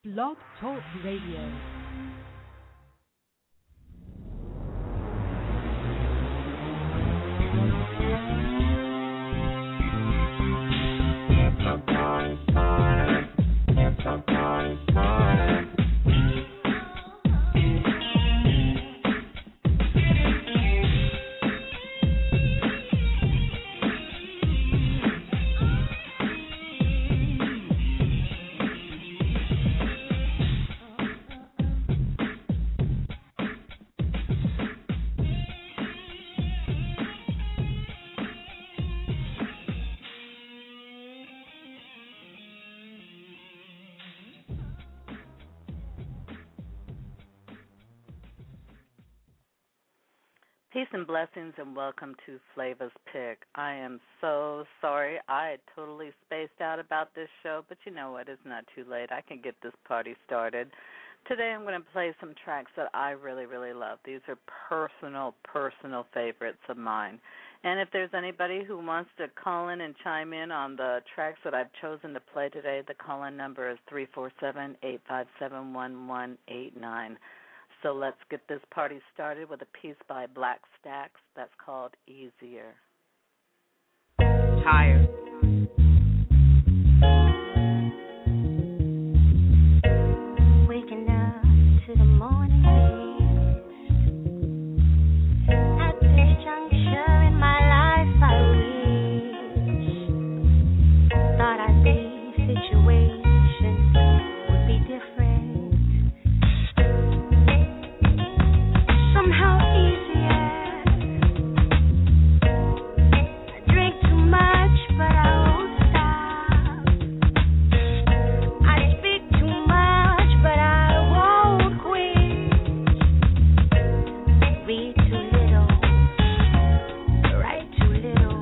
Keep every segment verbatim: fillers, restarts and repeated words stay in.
Blog Talk Radio. Peace and blessings, and welcome to Flavor's Pick. I am so sorry. I totally spaced out about this show, but you know what? It's not too late. I can get this party started. Today I'm going to play some tracks that I really, really love. These are personal, personal favorites of mine. And if there's anybody who wants to call in and chime in on the tracks that I've chosen to play today, the call-in number is three four seven, eight five seven, one one eight nine. So let's get this party started with a piece by Black Stacks that's called Easier. Tired. Waking up to the morning at this juncture in my life, I wish thought I'd be situations would be different. Somehow easier. I drink too much, but I won't stop. I speak too much, but I won't quit. Read too little, write too little.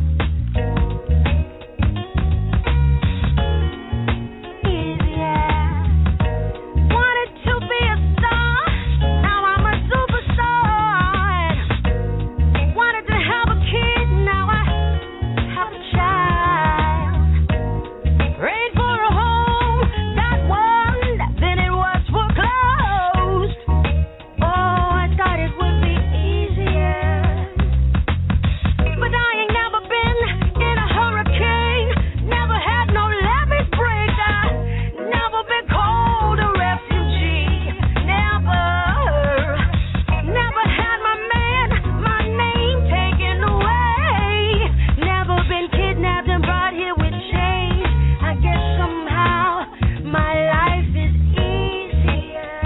Easier. Wanted to be a star, now I'm a superstar. Wanted to have a kid, now I have a child. Prayed for a home, got one, then it was foreclosed. Oh, I thought it would be easier, but I ain't never been in a hurricane, never had no levee breaker, never been called a refugee, never, never had my man, my name taken away, never been kidnapped and brought here with chains. I guess somehow my life is easier.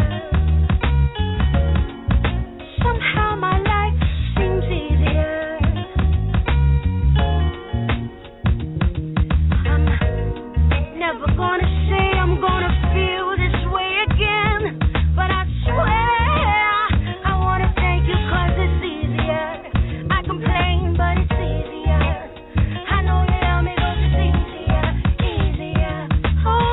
Somehow my life seems easier. I'm never gonna say I'm gonna feel this way again, but I swear I wanna thank you 'cause it's easier. I complain, but it's easier. I know you love me 'cause it's easier, easier, oh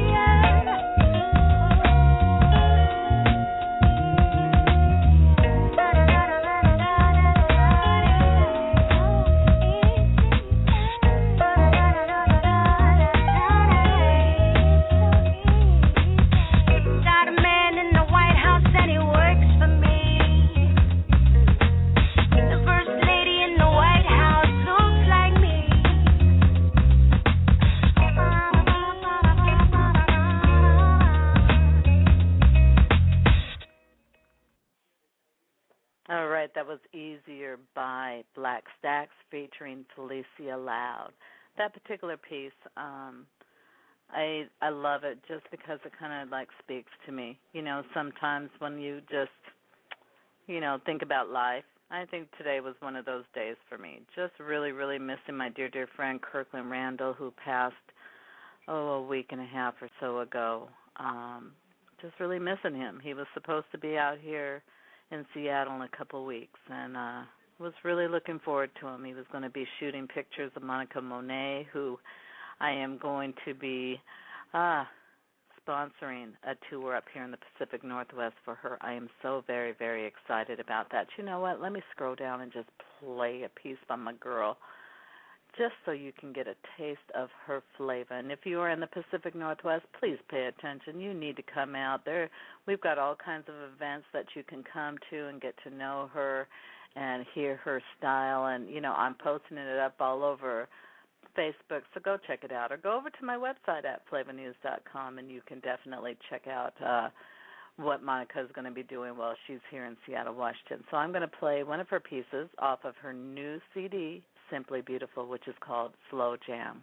Got a man in the White House and he works for me. The first lady in the White House looks like me. All right, that was Easier by Black Stacks featuring Felicia Loud. That particular piece, um, I I love it just because it kind of like speaks to me. You know, sometimes when you just, you know, think about life, I think today was one of those days for me. Just really, really missing my dear, dear friend Kirkland Randall, who passed, oh, a week and a half or so ago. Um, just really missing him. He was supposed to be out here in Seattle in a couple of weeks, and uh, was really looking forward to him. He was going to be shooting pictures of Monica Monet, who I am going to be uh, sponsoring a tour up here in the Pacific Northwest for her. I am so very, very excited about that. You know what? Let me scroll down and just play a piece by my girl. just so you can get a taste of her flavor. And if you are in the Pacific Northwest, please pay attention. You need to come out there. We've got all kinds of events that you can come to and get to know her and hear her style. And, you know, I'm posting it up all over Facebook, so go check it out. Or go over to my website at flavor news dot com, and you can definitely check out uh, what Monica is going to be doing while she's here in Seattle, Washington. So I'm going to play one of her pieces off of her new C D, Simply Beautiful, which is called Slow Jam.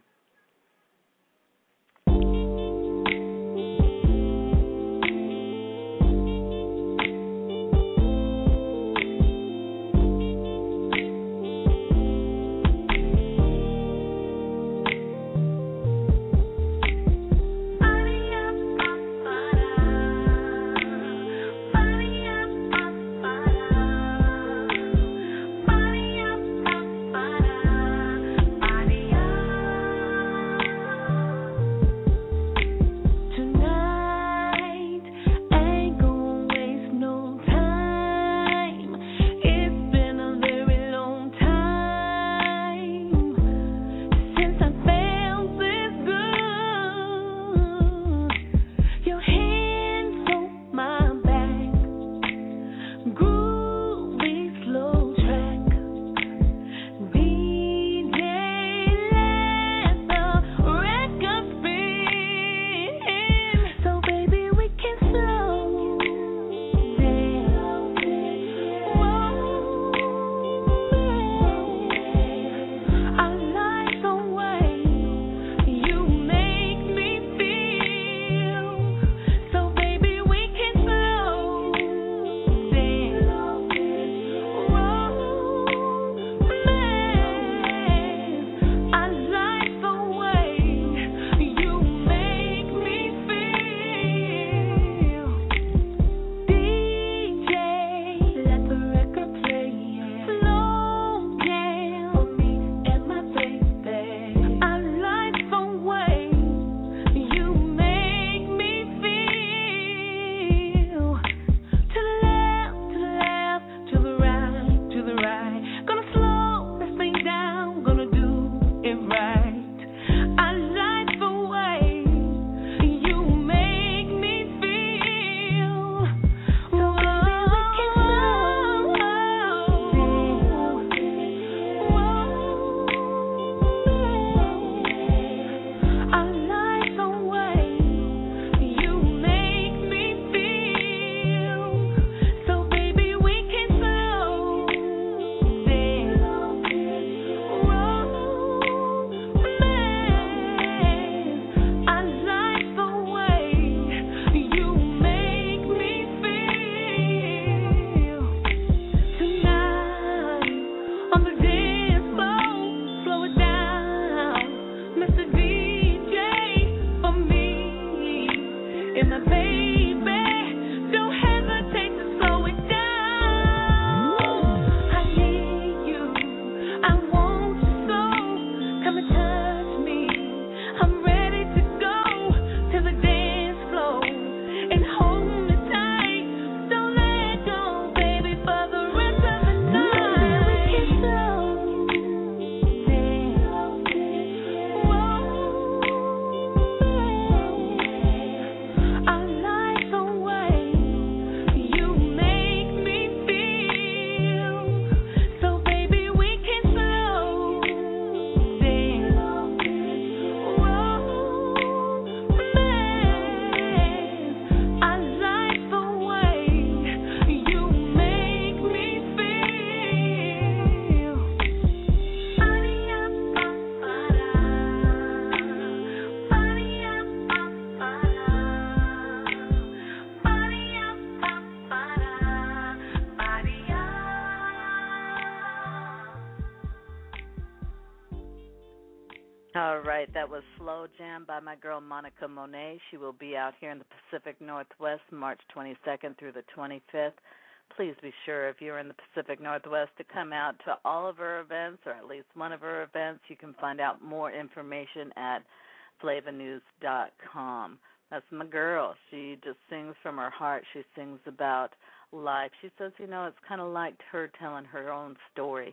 All right, that was Slow Jam by my girl Monica Monet. She will be out here in the Pacific Northwest March twenty-second through the twenty-fifth. Please be sure, if you're in the Pacific Northwest, to come out to all of her events or at least one of her events. You can find out more information at flavor news dot com. That's my girl. She just sings from her heart. She sings about life. She says, you know, it's kind of like her telling her own story.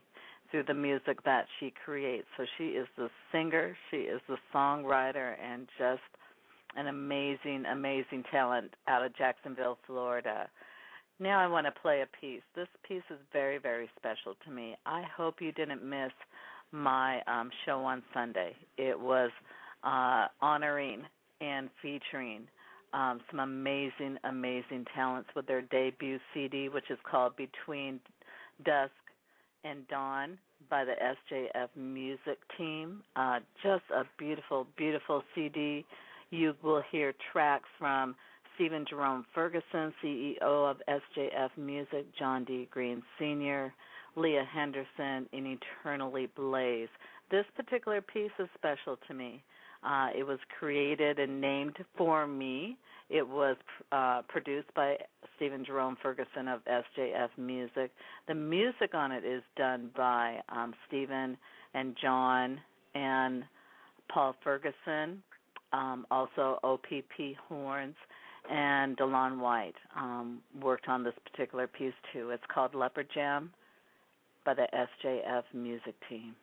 through the music that she creates. So she is the singer, she is the songwriter, and just an amazing, amazing talent out of Jacksonville, Florida. Now I want to play a piece. This piece is very, very special to me. I hope you didn't miss my um, show on Sunday. It was uh, honoring and featuring um, some amazing, amazing talents with their debut C D, which is called Between Dusk and Dawn by the S J F Music Team. Uh, just a beautiful, beautiful C D. You will hear tracks from Stephen Jerome Ferguson, C E O of S J F Music, John D. Green Senior, Leah Henderson, and Eternally Blaze. This particular piece is special to me. Uh, it was created and named for me. It was uh, produced by Stephen Jerome Ferguson of S J F Music. The music on it is done by um, Stephen and John and Paul Ferguson, um, also O P P Horns, and Delon White um, worked on this particular piece too. It's called Leopard Jam by the S J F Music Team.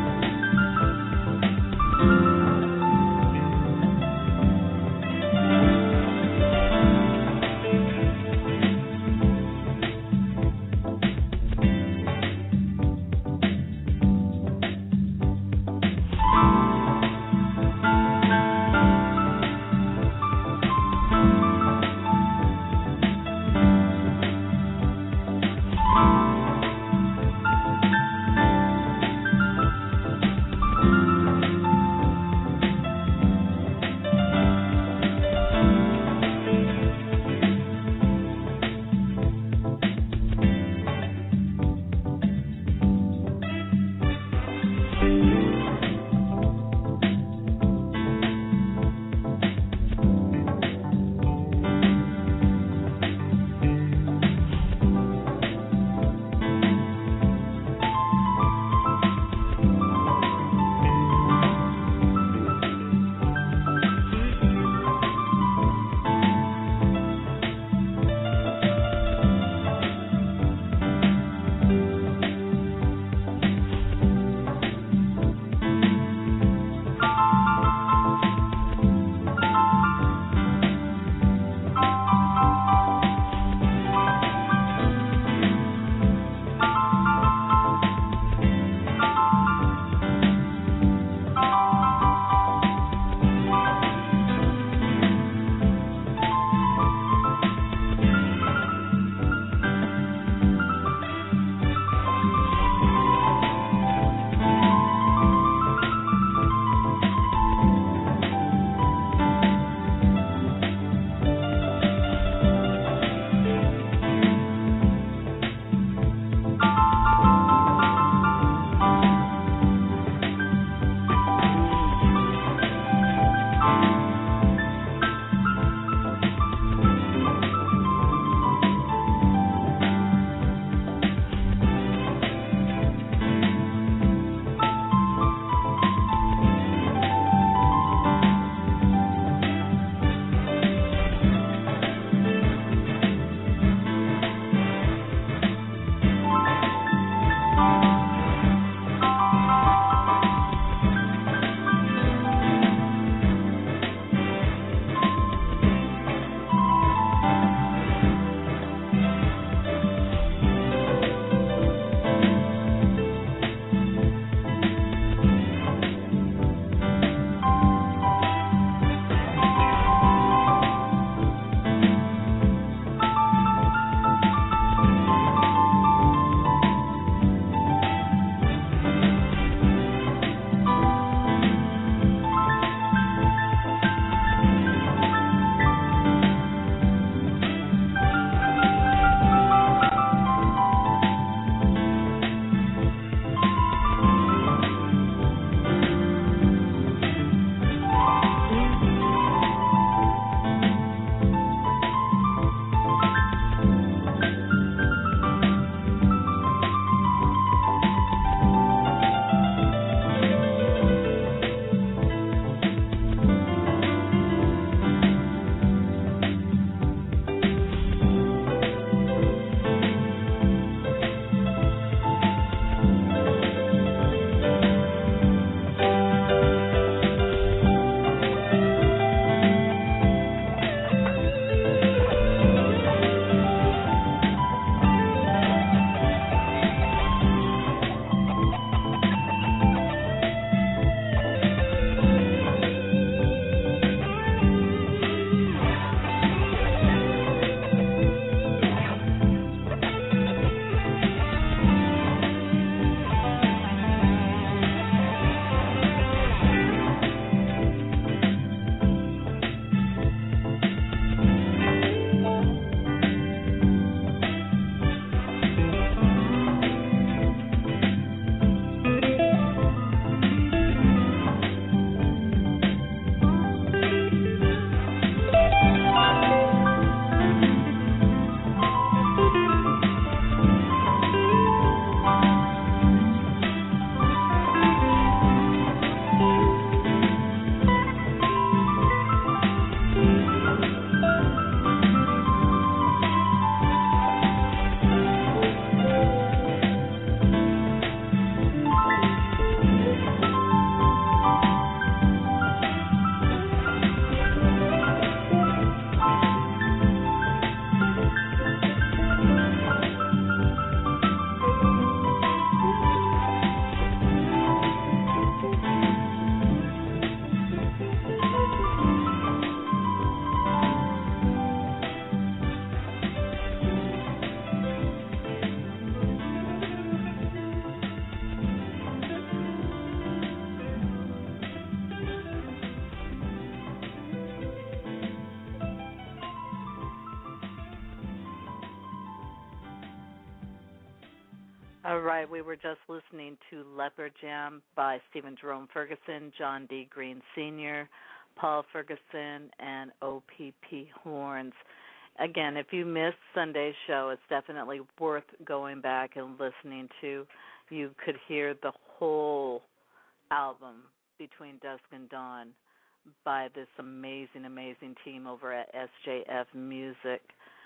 Thank you. All right, we were just listening to Leopard Jam by Stephen Jerome Ferguson, John D. Green Senior, Paul Ferguson, and O P P Horns. Again, if you missed Sunday's show, it's definitely worth going back and listening to. You could hear the whole album Between Dusk and Dawn by this amazing, amazing team over at S J F Music.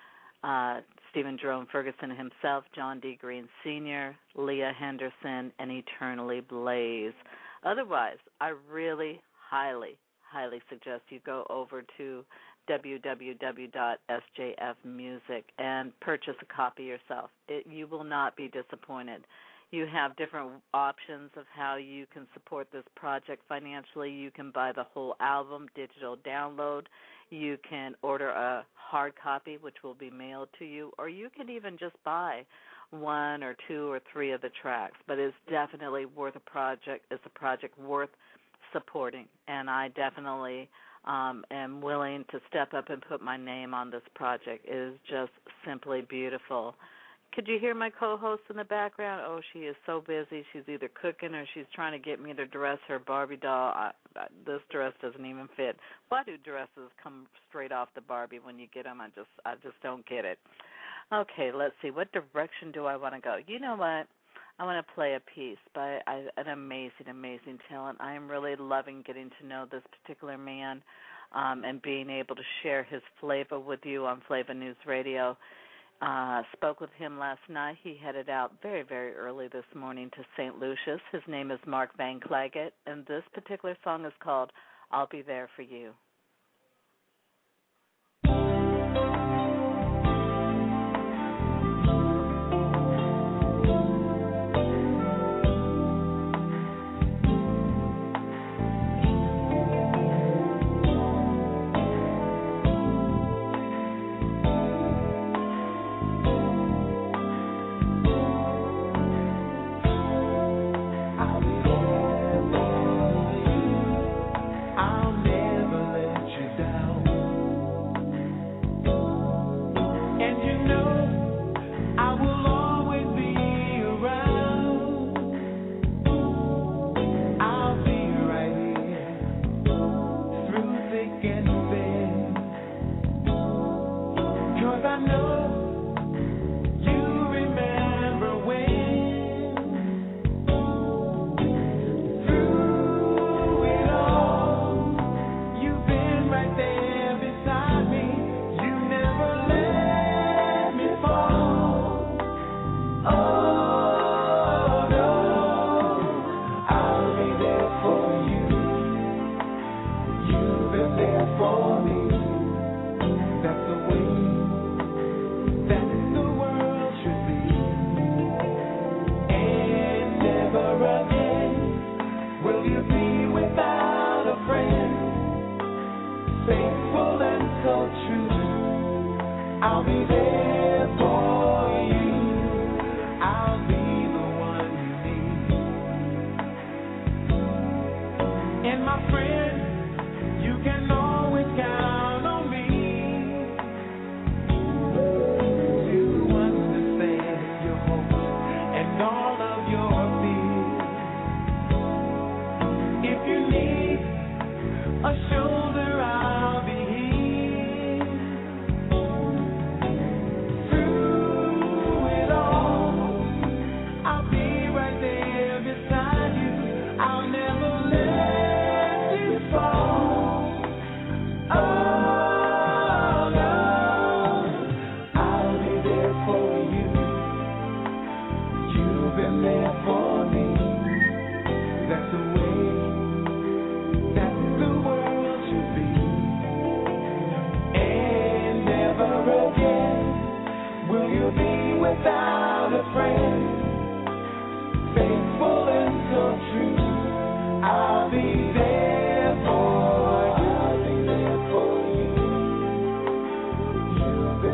Uh, Stephen Jerome Ferguson himself, John D. Green Senior, Leah Henderson, and Eternally Blaze. Otherwise, I really highly, highly suggest you go over to w w w dot s j f music and purchase a copy yourself. It, you will not be disappointed. You have different options of how you can support this project financially. You can buy the whole album, digital download. You can order a hard copy, which will be mailed to you, or you can even just buy one or two or three of the tracks. But it's definitely worth a project. It's a project worth supporting, and I definitely um, am willing to step up and put my name on this project. It is just simply beautiful. Could you hear my co-host in the background? Oh, she is so busy. She's either cooking or she's trying to get me to dress her Barbie doll. I, I, this dress doesn't even fit. Why do dresses come straight off the Barbie when you get them? I just, I just don't get it. Okay, let's see. What direction do I want to go? You know what? I want to play a piece by an amazing, amazing talent. I am really loving getting to know this particular man um, and being able to share his flavor with you on Flavor News Radio. Uh, spoke with him last night. He headed out very, very early this morning to Saint Lucius. His name is Mark Van Clagett, and this particular song is called I'll Be There For You.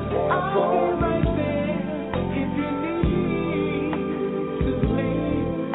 Right there if you need to leave.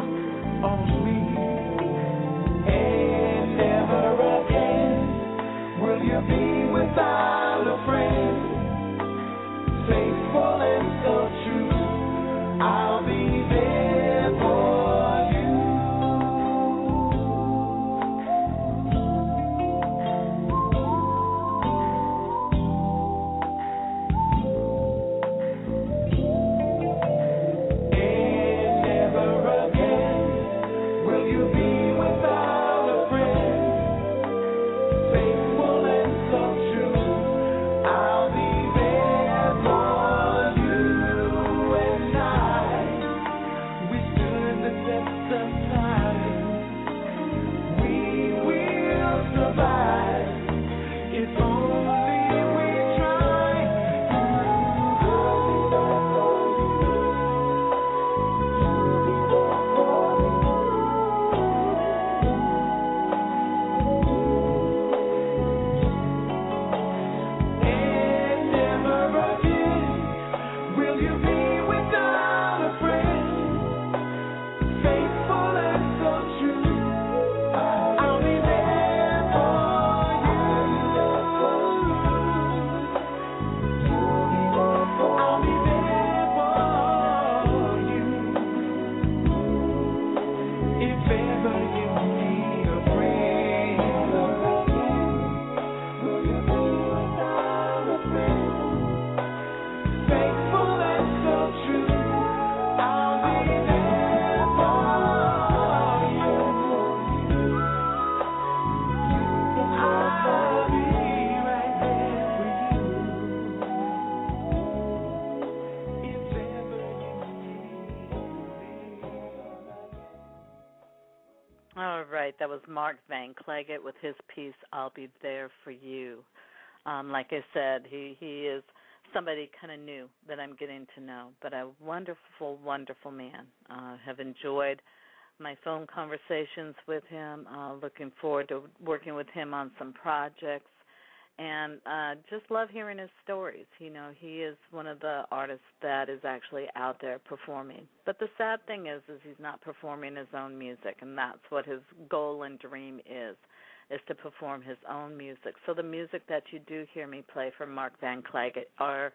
All right, that was Mark Van Clagett with his piece, I'll Be There For You. Um, like I said, he, he is somebody kind of new that I'm getting to know, but a wonderful, wonderful man. Uh, have enjoyed my phone conversations with him, uh, looking forward to working with him on some projects, and uh, just love hearing his stories. You know, he is one of the artists that is actually out there performing. But the sad thing is, is he's not performing his own music, and that's what his goal and dream is, is to perform his own music. So the music that you do hear me play from Mark Van Clagett are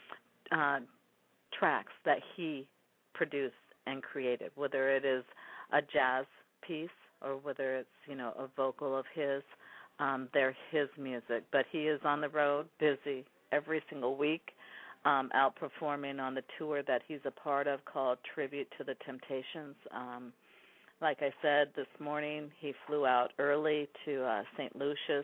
uh, tracks that he produced and created, whether it is a jazz piece or whether it's, you know, a vocal of his. Um, they're his music, but he is on the road, busy every single week, um, out performing on the tour that he's a part of called Tribute to the Temptations. Um, like I said, this morning he flew out early to uh, Saint Lucius.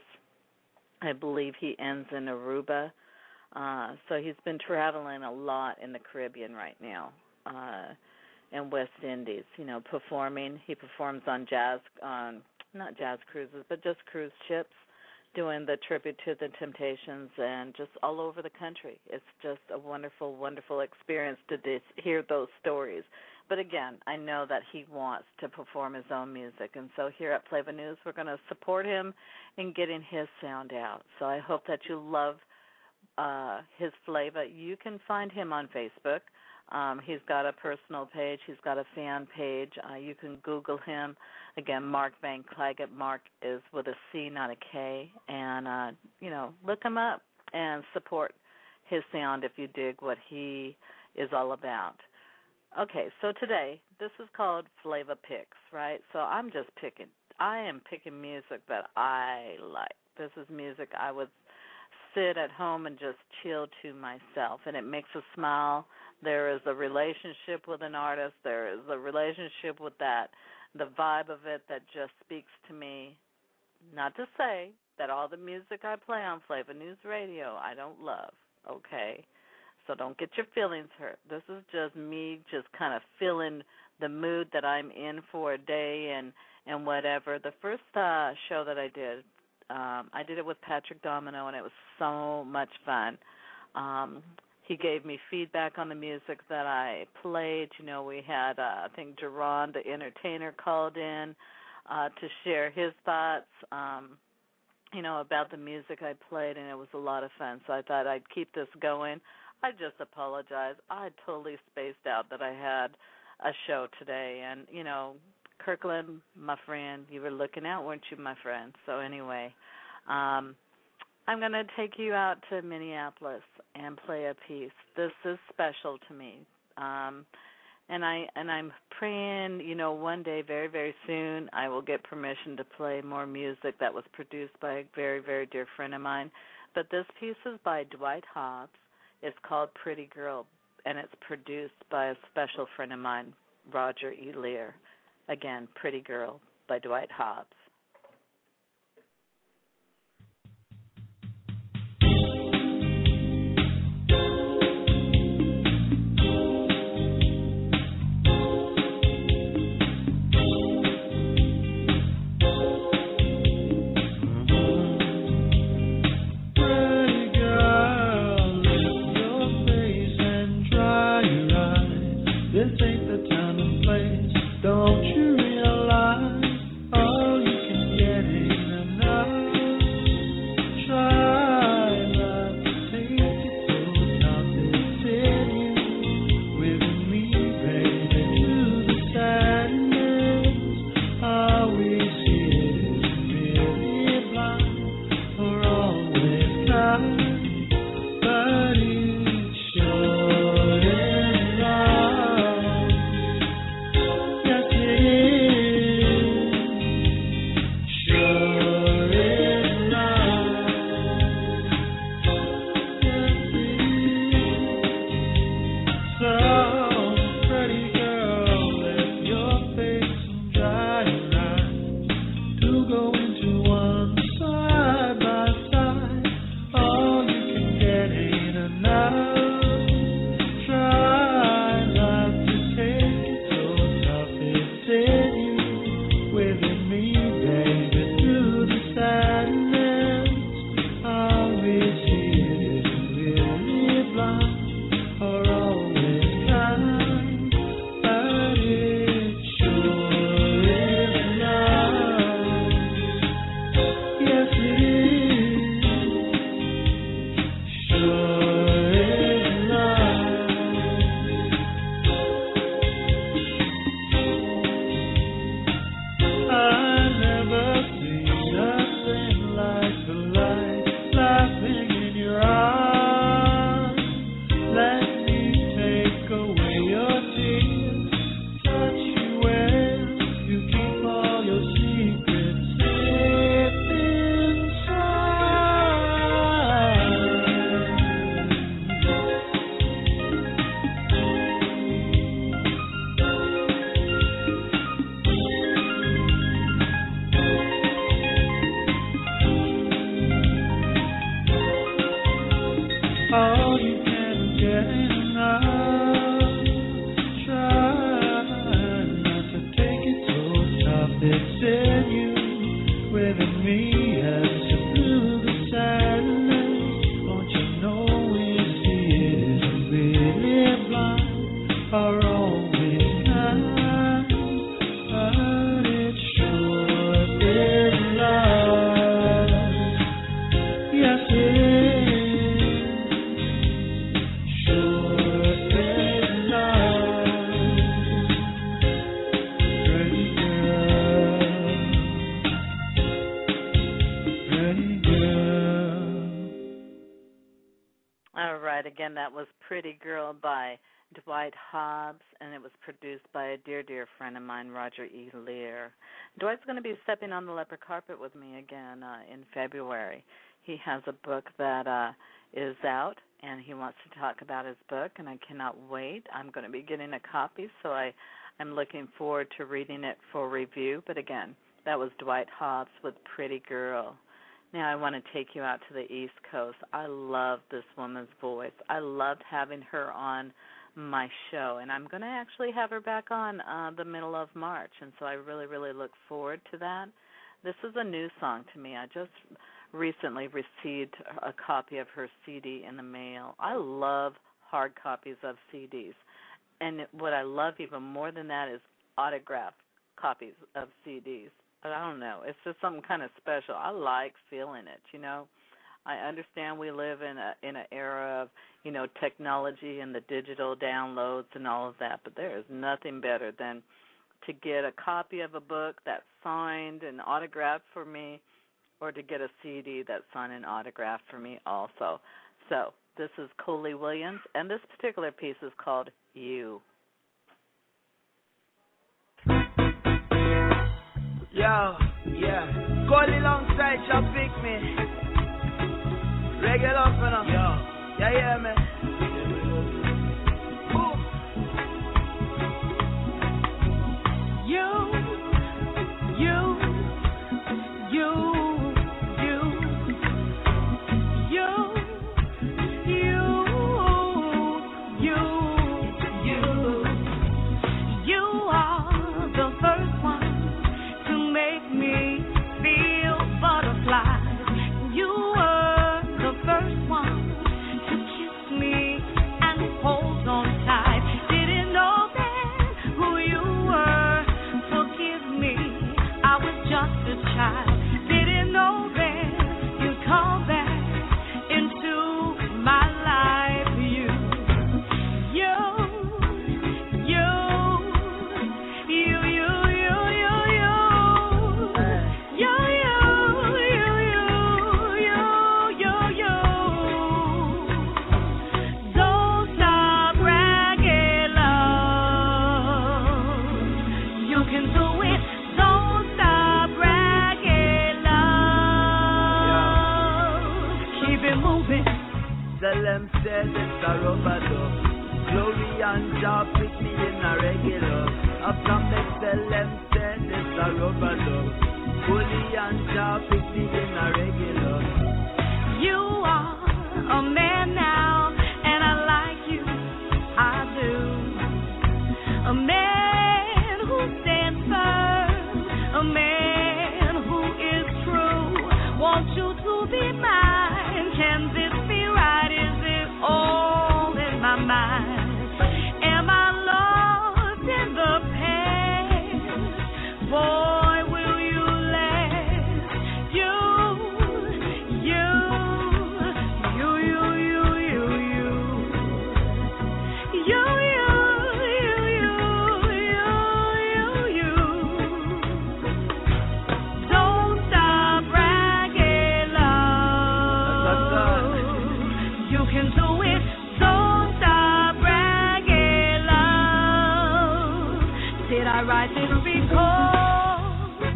I believe he ends in Aruba. Uh, so he's been traveling a lot in the Caribbean right now, uh, and West Indies, you know, performing. He performs on jazz on not jazz cruises, but just cruise ships, doing the Tribute to the Temptations, and just all over the country. It's just a wonderful, wonderful experience to dis- hear those stories. But again, I know that he wants to perform his own music, and so here at Flava News, we're going to support him in getting his sound out. So I hope that you love uh, his Flava. You can find him on Facebook. Um, he's got a personal page. He's got a fan page. Uh, you can Google him. Again, Mark Van Clagett. Mark is with a C, not a K. And, uh, you know, look him up and support his sound if you dig what he is all about. Okay, so today, this is called Flava Picks, right? So I'm just picking. I am picking music that I like. This is music I would sit at home and just chill to myself, and it makes us smile. There is a relationship with an artist. There is a relationship with that, the vibe of it that just speaks to me. Not to say that all the music I play on Flava News Radio I don't love, okay? So don't get your feelings hurt. This is just me just kind of feeling the mood that I'm in for a day and, and whatever. The first uh, show that I did, um, I did it with Patrick Domino, and it was so much fun. Um, he gave me feedback on the music that I played. You know, we had, uh, I think, Jerron, the entertainer, called in uh, to share his thoughts, um, you know, about the music I played, and it was a lot of fun. So I thought I'd keep this going. I just apologize. I totally spaced out that I had a show today. And, you know, Kirkland, my friend, you were looking out, weren't you, my friend? So anyway, um, I'm going to take you out to Minneapolis and play a piece. This is special to me. Um, and, I, and I'm praying, you know, one day, very, very soon, I will get permission to play more music that was produced by a very, very dear friend of mine. But this piece is by Dwight Hobbs. It's called Pretty Girl, and it's produced by a special friend of mine, Roger E. Lear. Again, Pretty Girl by Dwight Hobbs. This ain't the time and place. Don't you realize all you again, that was Pretty Girl by Dwight Hobbs, and it was produced by a dear, dear friend of mine, Roger E. Lear. Dwight's going to be stepping on the leopard carpet with me again uh, in February. He has a book that uh, is out, and he wants to talk about his book, and I cannot wait. I'm going to be getting a copy, so I, I'm looking forward to reading it for review. But again, that was Dwight Hobbs with Pretty Girl. Now I want to take you out to the East Coast. I love this woman's voice. I loved having her on my show, and I'm going to actually have her back on uh, the middle of March, and so I really, really look forward to that. This is a new song to me. I just recently received a copy of her C D in the mail. I love hard copies of C Ds, and what I love even more than that is autographed copies of C Ds. But I don't know. It's just something kind of special. I like feeling it, you know. I understand we live in a in an era of, you know, technology and the digital downloads and all of that, but there is nothing better than to get a copy of a book that's signed and autographed for me, or to get a C D that's signed and autographed for me also. So this is Coley Williams, and this particular piece is called You. Yo, yeah, Coley alongside shall pick me. Regular up and up. Yo. Yeah, yeah, man. Ooh. You, you, you, you, you, you, you, you. You are the first one to make me feel butterflies. You were the first one to kiss me and hold on tight. Didn't know then who you were. Forgive me, I was just a child. Didn't know then you'd come back into my life. You, you, you, you, you, you, you, you, you, you, you, you, you, you. Don't stop bragging, love. You can do it. Don't stop bragging, love. Keep it moving. Tell them said it's a rubber dub. Glory and job pick me in a regular. After me tell them said it's a rubber dub. Glory and job pick me in a regular. You are a man now, and I like you. I do. A man who stands firm, a man who is true. Want you to be mine. Can this be right? Is it all in my mind? Am I lost in the past? Boy, will you last? You, you, you, you, you, you, you. You, you, you, you, you, you, you. Don't stop bragging, love. You can do it. Don't stop bragging, love. Did I write this because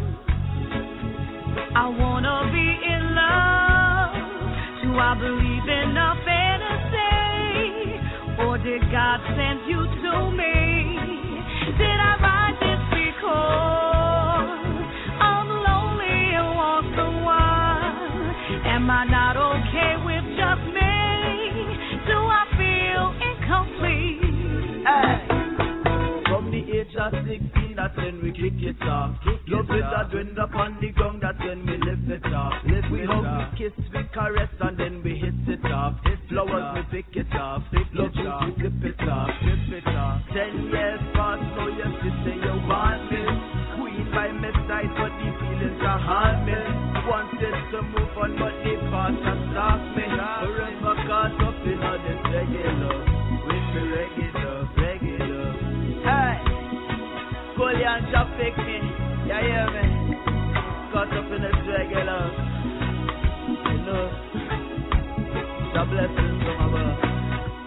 I wanna be in love? Do I believe in a fantasy, or did God send you to me? Did I write this because I'm lonely and want someone? Am I not okay with just me? Do I feel incomplete? Hey. From the age of sixteen, that's when we kick it off. Love it that when up on the ground, that's when we lift it off. We hug, we kiss, we caress, and then we hit it off. Flowers, we pick it off. Love you, we flip it off. Ten years past, now you still say you want me. Queen by my side, but the feelings are hard me. Wanted to move on, but the past has stopped me. Forever caught up in all this regular. With me regular, regular. Hey, Coley and Job pick me. Yeah, yeah, me. Caught up in this regular. You know, the blessings from above.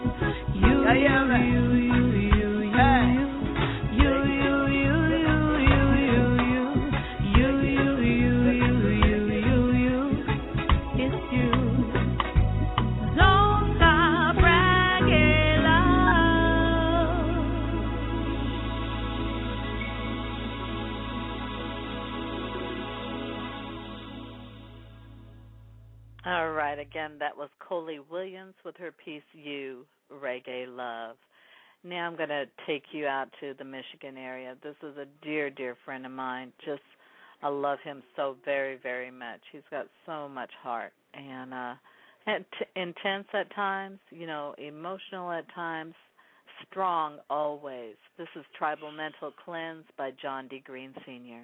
All right, again, that was Coley Williams with her piece, You, Reggae Love. Now I'm going to take you out to the Michigan area. This is a dear, dear friend of mine. Just, I love him so very, very much. He's got so much heart and, uh, and t- intense at times, you know, emotional at times, strong always. This is Tribal Mental Cleanse by John D. Green Senior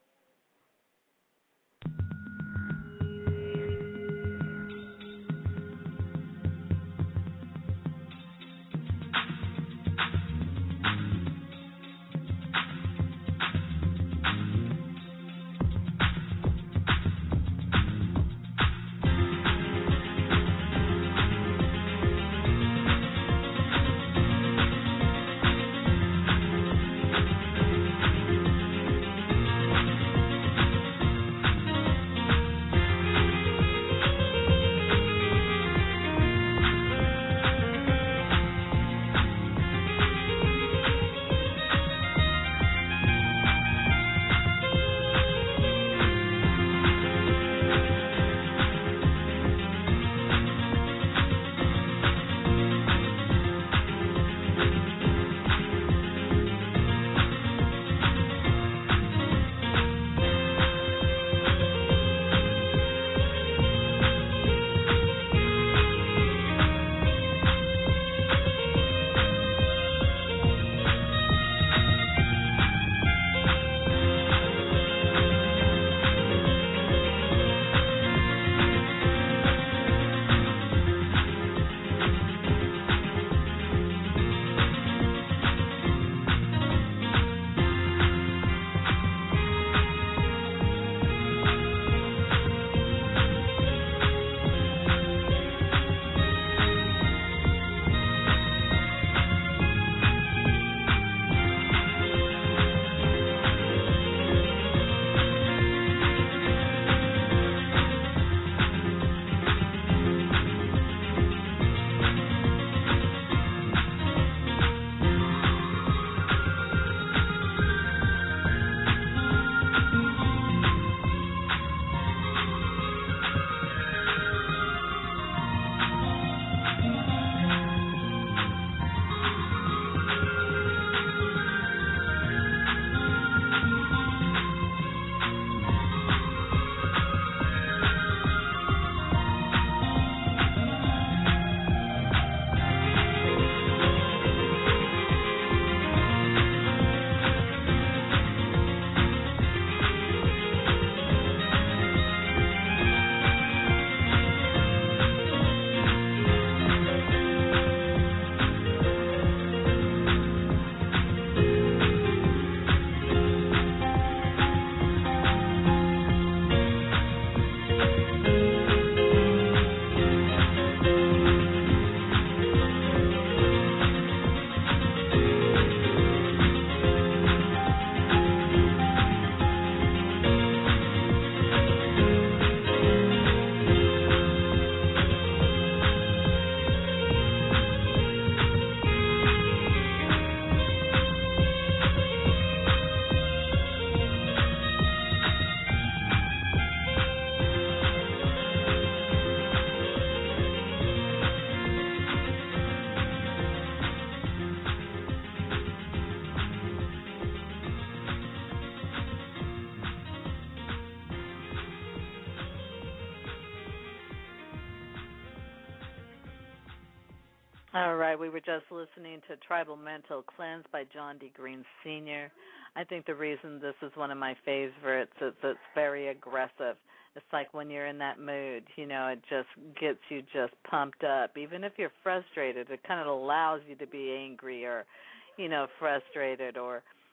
All right, we were just listening to Tribal Mental Cleanse by John D. Green Senior I think the reason this is one of my favorites is it's very aggressive. It's like when you're in that mood, you know, it just gets you just pumped up. Even if you're frustrated, it kind of allows you to be angry or, you know, frustrated or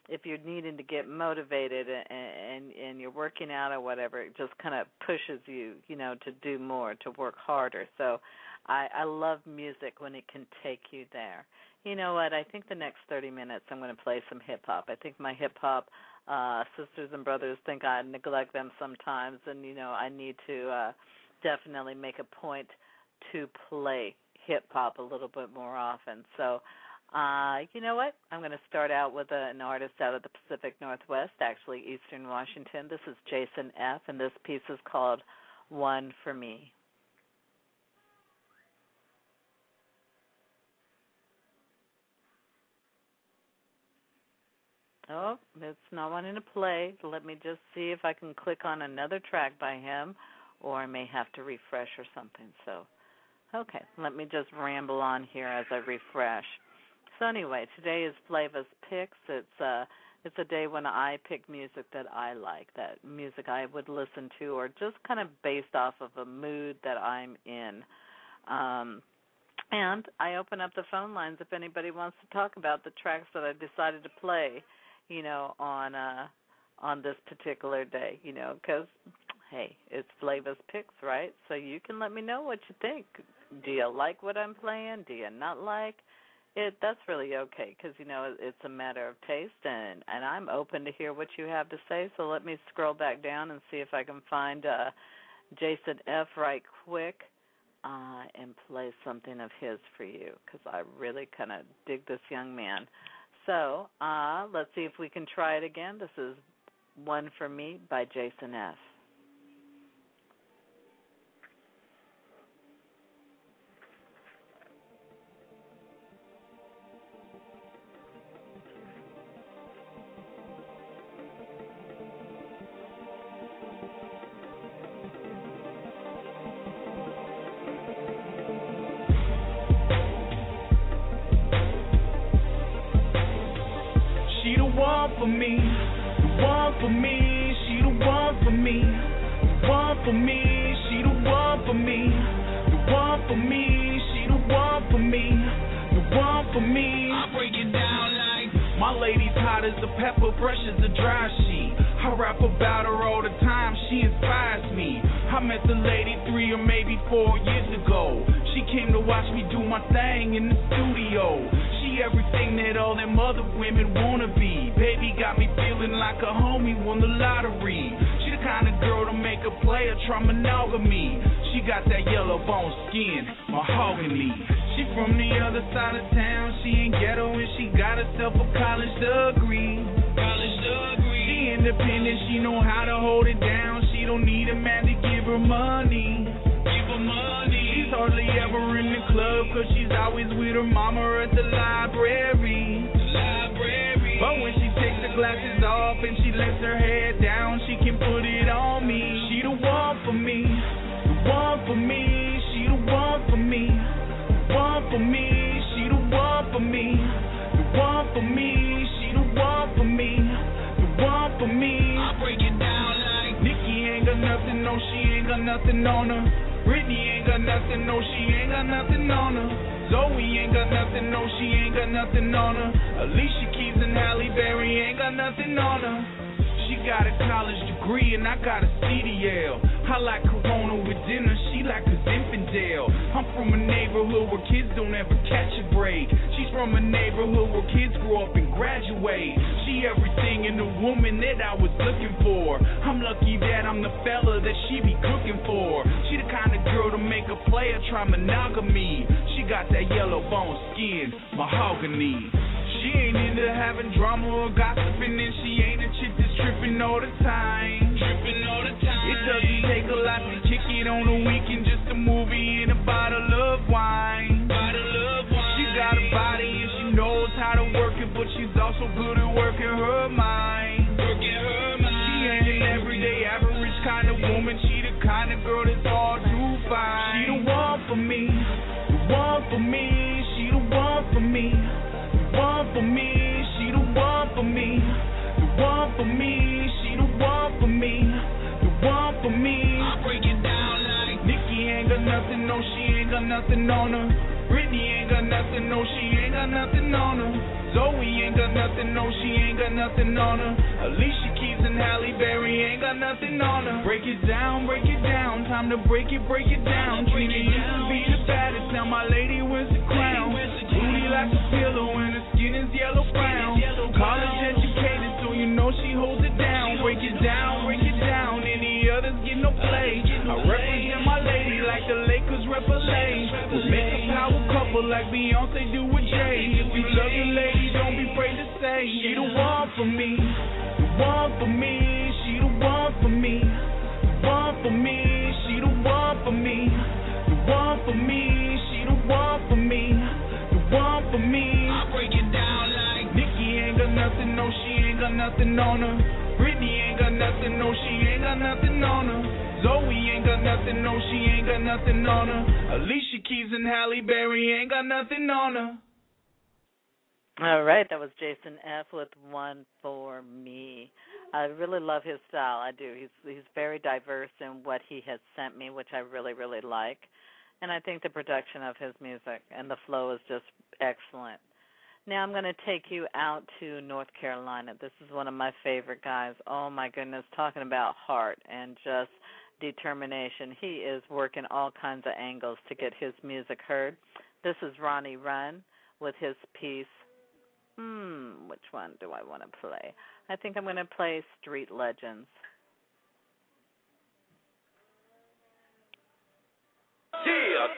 if you're needing to get motivated and, and and you're working out or whatever, it just kind of pushes you, you know, to do more, to work harder. So I, I love music when it can take you there. You know what? I think the next thirty minutes I'm going to play some hip-hop. I think my hip-hop uh, sisters and brothers think I neglect them sometimes, and, you know, I need to uh, definitely make a point to play hip-hop a little bit more often. So, uh, you know what? I'm going to start out with a, an artist out of the Pacific Northwest, actually Eastern Washington. This is Jason F., and this piece is called One for Me. Oh, it's not wanting to play. Let me just see if I can click on another track by him, or I may have to refresh or something. So, okay, let me just ramble on here as I refresh. So anyway, today is Flava's Picks. It's uh, it's a day when I pick music that I like, that music I would listen to, or just kind of based off of a mood that I'm in. Um, and I open up the phone lines if anybody wants to talk about the tracks that I decided to play, you know, on uh, on this particular day, you know, because, hey, it's Flava's Picks, right? So you can let me know what you think. Do you like what I'm playing? Do you not like it? That's really okay because, you know, it's a matter of taste, and, and I'm open to hear what you have to say. So let me scroll back down and see if I can find uh, Jason F. right quick uh, and play something of his for you because I really kind of dig this young man. So uh, let's see if we can try it again. This is One for Me by Jason F. For me, the one for me, she the one for me, the one for me, she the one for me, the one for me, she the one for me, the one for me. I break it down like my lady's hot as a pepper, fresh as a dry sheet. I rap about her all the time, she inspires me. I met the lady three or maybe four years ago. She came to watch me do my thing in the studio. She everything that all them other women wanna be. Baby got me feeling like a homie won the lottery. She the kind of girl to make a player try monogamy. She got that yellow bone skin, mahogany. She from the other side of town, she ain't ghetto and she got herself a college degree. College degree. She independent, she know how to hold it down. She don't need a man to give her money. Give her money. She's hardly ever in the club cause she's always with her mama at the library. The library. But when she takes her glasses off and she lets her hair down, she can put it on me. She the one for me, the one for me, she the one for me. One for me, she the one for me. The one for me, she the one for me. The one for me. I break it down like Nikki ain't got nothing, no, she ain't got nothing on her. Britney ain't got nothing, no, she ain't got nothing on her. Zoe ain't got nothing, no, she ain't got nothing on her. Alicia Keys and Halle Berry ain't got nothing on her. She got a college degree and I got a C D L. I like Corona with dinner, she like a Zinfandel. I'm from a neighborhood where kids don't ever catch a break. She's from a neighborhood where kids grow up and graduate. She everything in a woman that I was looking for. I'm lucky that I'm the fella that she be cooking for. She the kind of girl to make a player try monogamy. She got that yellow bone skin, mahogany. She ain't into having drama or gossiping, and she ain't a chick that's tripping all the time. Tripping all the time. It doesn't take a lot to kick it on the weekend, just a movie and a bottle of wine. Bottle of wine. She got a body and she knows how to work it, but she's also good at working her mind. Working her mind. She ain't an everyday average kind of woman. She the kind of girl that's hard to find. She the one for me, the one for me. She the one for me. One for me, she the one for me. The one for me, she the one for me. The one for me. I break it down like Nikki ain't got nothing, no, she ain't got nothing on her. Britney ain't got nothing, no, she ain't got nothing on her. Zoe ain't got nothing, no, she ain't got nothing on her. Alicia Keys and Halle Berry ain't got nothing on her. Break it down, break it down, time to break it, break it down. Trina used to be the baddest, now my lady wears the crown. Booty like a pillow and her skin is yellow brown. College educated, so you know she holds it down. Break it down, break it down, any others get no play. I represent my lady like the Lakers rep L A. We'll make a power couple like Beyonce do with Jay. If you love your lady, don't be afraid to say she the one for me, the one for me, she the one for me, the one for me, she the one for me, the one for me, she the one for me, the one for me. I break it down like Nicki ain't got nothing, no, she ain't got nothing on her. Britney ain't got nothing, no, she ain't got nothing on her. Zoe ain't got nothing, no, she ain't got nothing on her. Alicia Keys and Halle Berry ain't got nothing on her. All right, that was Jason F. with One For Me. I really love his style. I do. He's he's very diverse in what he has sent me, which I really, really like. And I think the production of his music and the flow is just excellent. Now I'm going to take you out to North Carolina. This is one of my favorite guys. Oh, my goodness, talking about heart and just determination. He is working all kinds of angles to get his music heard. This is Ronnie Run with his piece. Hmm, which one do I want to play? I think I'm going to play Street Legends. Yeah.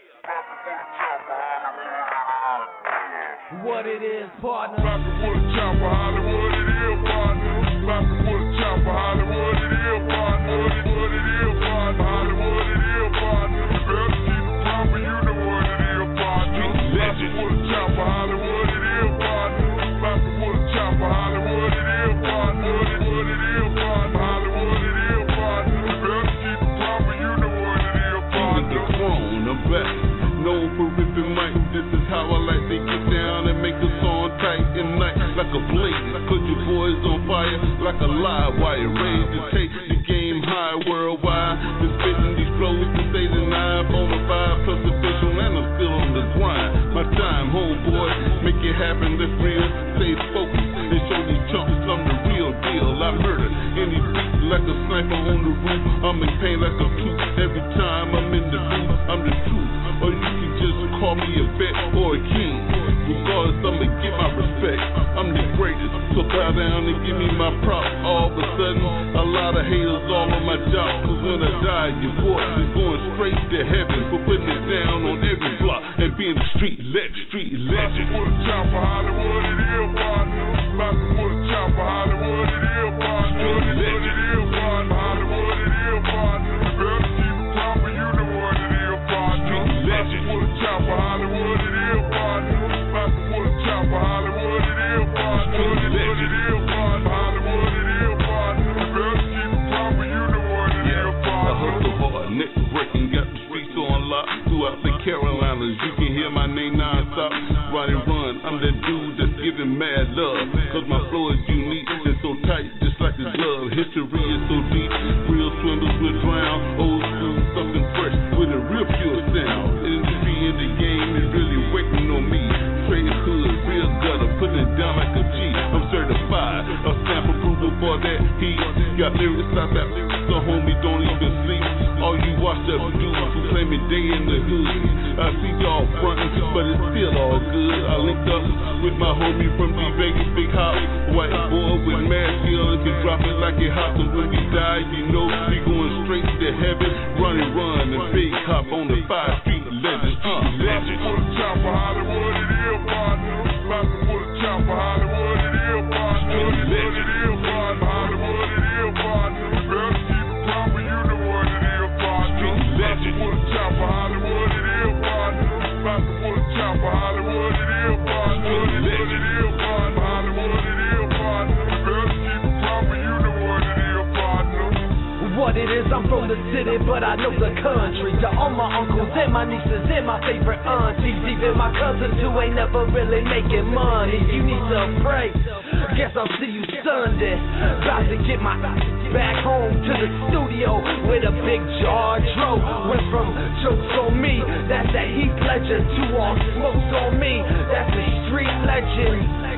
What it is, partner. Rockin' with a chopper, Hollywood it is, partner. Rockin' with a chopper, Hollywood it is, partner. What it is, partner. Hollywood it is, partner. You better keep it proper, you know what it is, partner. Rockin' with a chopper, Hollywood it is, partner. Rockin' with a chopper, Hollywood it is, partner. What it is, partner. Hollywood it is, partner. You better keep it proper, you know what it is, partner. Keep it grown, I'm back. Known for ripping mic, this is how I like to get down and make a song tight and night like a blaze. Put your boys on fire like a live wire. Ready to take the game high worldwide. Been spitting these flows since eighty-nine, bona fide plus official, and I'm still on the grind. My time, homeboy, make it happen, let's real. Stay focused and show these chumps I'm the real deal. I murder any beat like a sniper on the roof. I'm in pain like a tooth every time I'm in the booth. I'm the truth. Or you can just call me a vet or a king. Regardless, I'ma get my respect. I'm the greatest, so bow down and give me my props. All of a sudden, a lot of haters all on my job. Cause when I die, your voice is going straight to heaven for putting it down on every block and being a street legend, street legend. Rockin' with a chopper, Hollywood it is, partner. Rockin' with a chopper, Hollywood it is, partner. Street legend. It is, partner. Hollywood it is, partner. You better keep it proper, you know what it is, partner. Legend. With a chopper, Hollywood it is, partner. Rockin' with a chopper, Hollywood it is, partner. Legend. It is, partner. Hollywood it is, partner. You better keep it proper, you know what it is, partner. I hustle hard, neck breaking, got the streets on lock. Throughout the Carolinas, you can hear my name non-stop. Ride and run, I'm that dude that's giving mad love. Cause my flow is unique, it's so tight, just like a glove. History is so deep, real swindles will drown. Old school, something fresh with a real pure sound. Industry in the game is really waiting on me. Straight hood, real gutter, putting it down like a G. I'm certified, a stamp approval for that heat. Got lyrics, stop that lyrics, so homie don't even sleep. All you washed up dudes who claim it day in the hood. I see y'all frontin', but it's still all good. I linked up with my homie from the Vegas, Big Hop. White boy with mad skill and can drop it like it hot. So when we die, you know we going straight to heaven. Run and run and Big Hop on the five street legend. Uh, legend. Rockin' with a chopper, Hollywood it is, partner. Rockin' with a chopper, Hollywood it is, partner. Legend. It is, partner. Hollywood it is, partner. You better keep it proper, you know what it is, partner. Legend. With a chopper, Hollywood it is, partner. Rockin' with a chopper, Hollywood it is, partner. Legend. It is, partner. Hollywood it is, partner. You better keep it proper, you know what it is, partner. What it is, I'm from the city, but I know the country. To all my uncles and my nieces and my favorite aunties, even my cousins who ain't never really making money. You need to pray. Guess I'll see you Sunday. About to get my back home to the studio with a big jar dro. Went from jokes on me, that's that Heath Ledger, to all smokes on me, that's a street legend.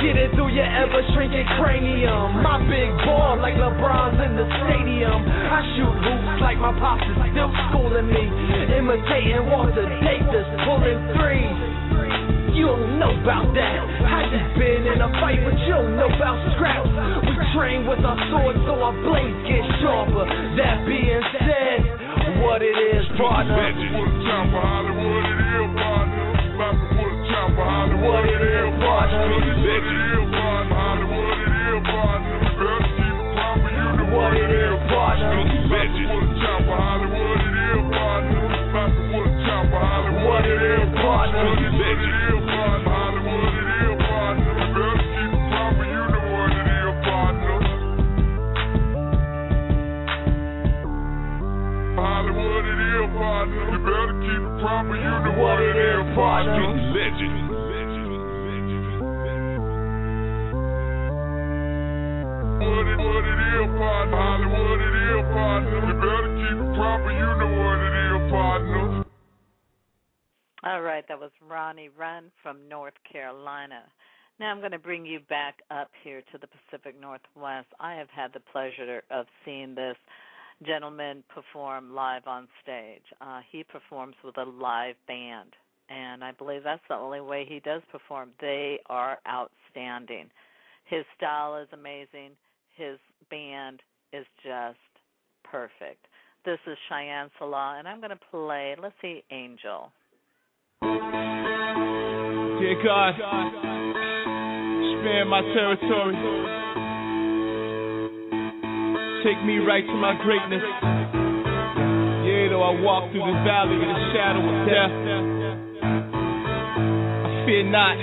Get it through your ever shrinking cranium. My big ball like LeBron's in the stadium. I shoot hoops like my pops is still schooling me. Imitating Walter Davis, pulling threes. You don't know about that. I just been in a fight, but you don't know about scraps. We train with our swords so our blades get sharper. That being said, what it is, partner. What it is, partner. What it is, partner. What it is, partner. What it is, partner. You better keep it proper, you know what it is, partner. Legend. What it, what it is, partner. Hollywood, it is, partner. You better keep it proper, you know what it is, partner. All right, that was Ronnie Run from North Carolina. Now I'm going to bring you back up here to the Pacific Northwest. I have had the pleasure of seeing this gentleman perform live on stage. Uh, he performs with a live band, and I believe that's the only way he does perform. They are outstanding. His style is amazing. His band is just perfect. This is Cheyenne Salah, and I'm going to play, let's see, Angel. Dear God, expand my territory. Take me right to my greatness. Yeah, though I walk through the valley of the shadow of death, I fear not.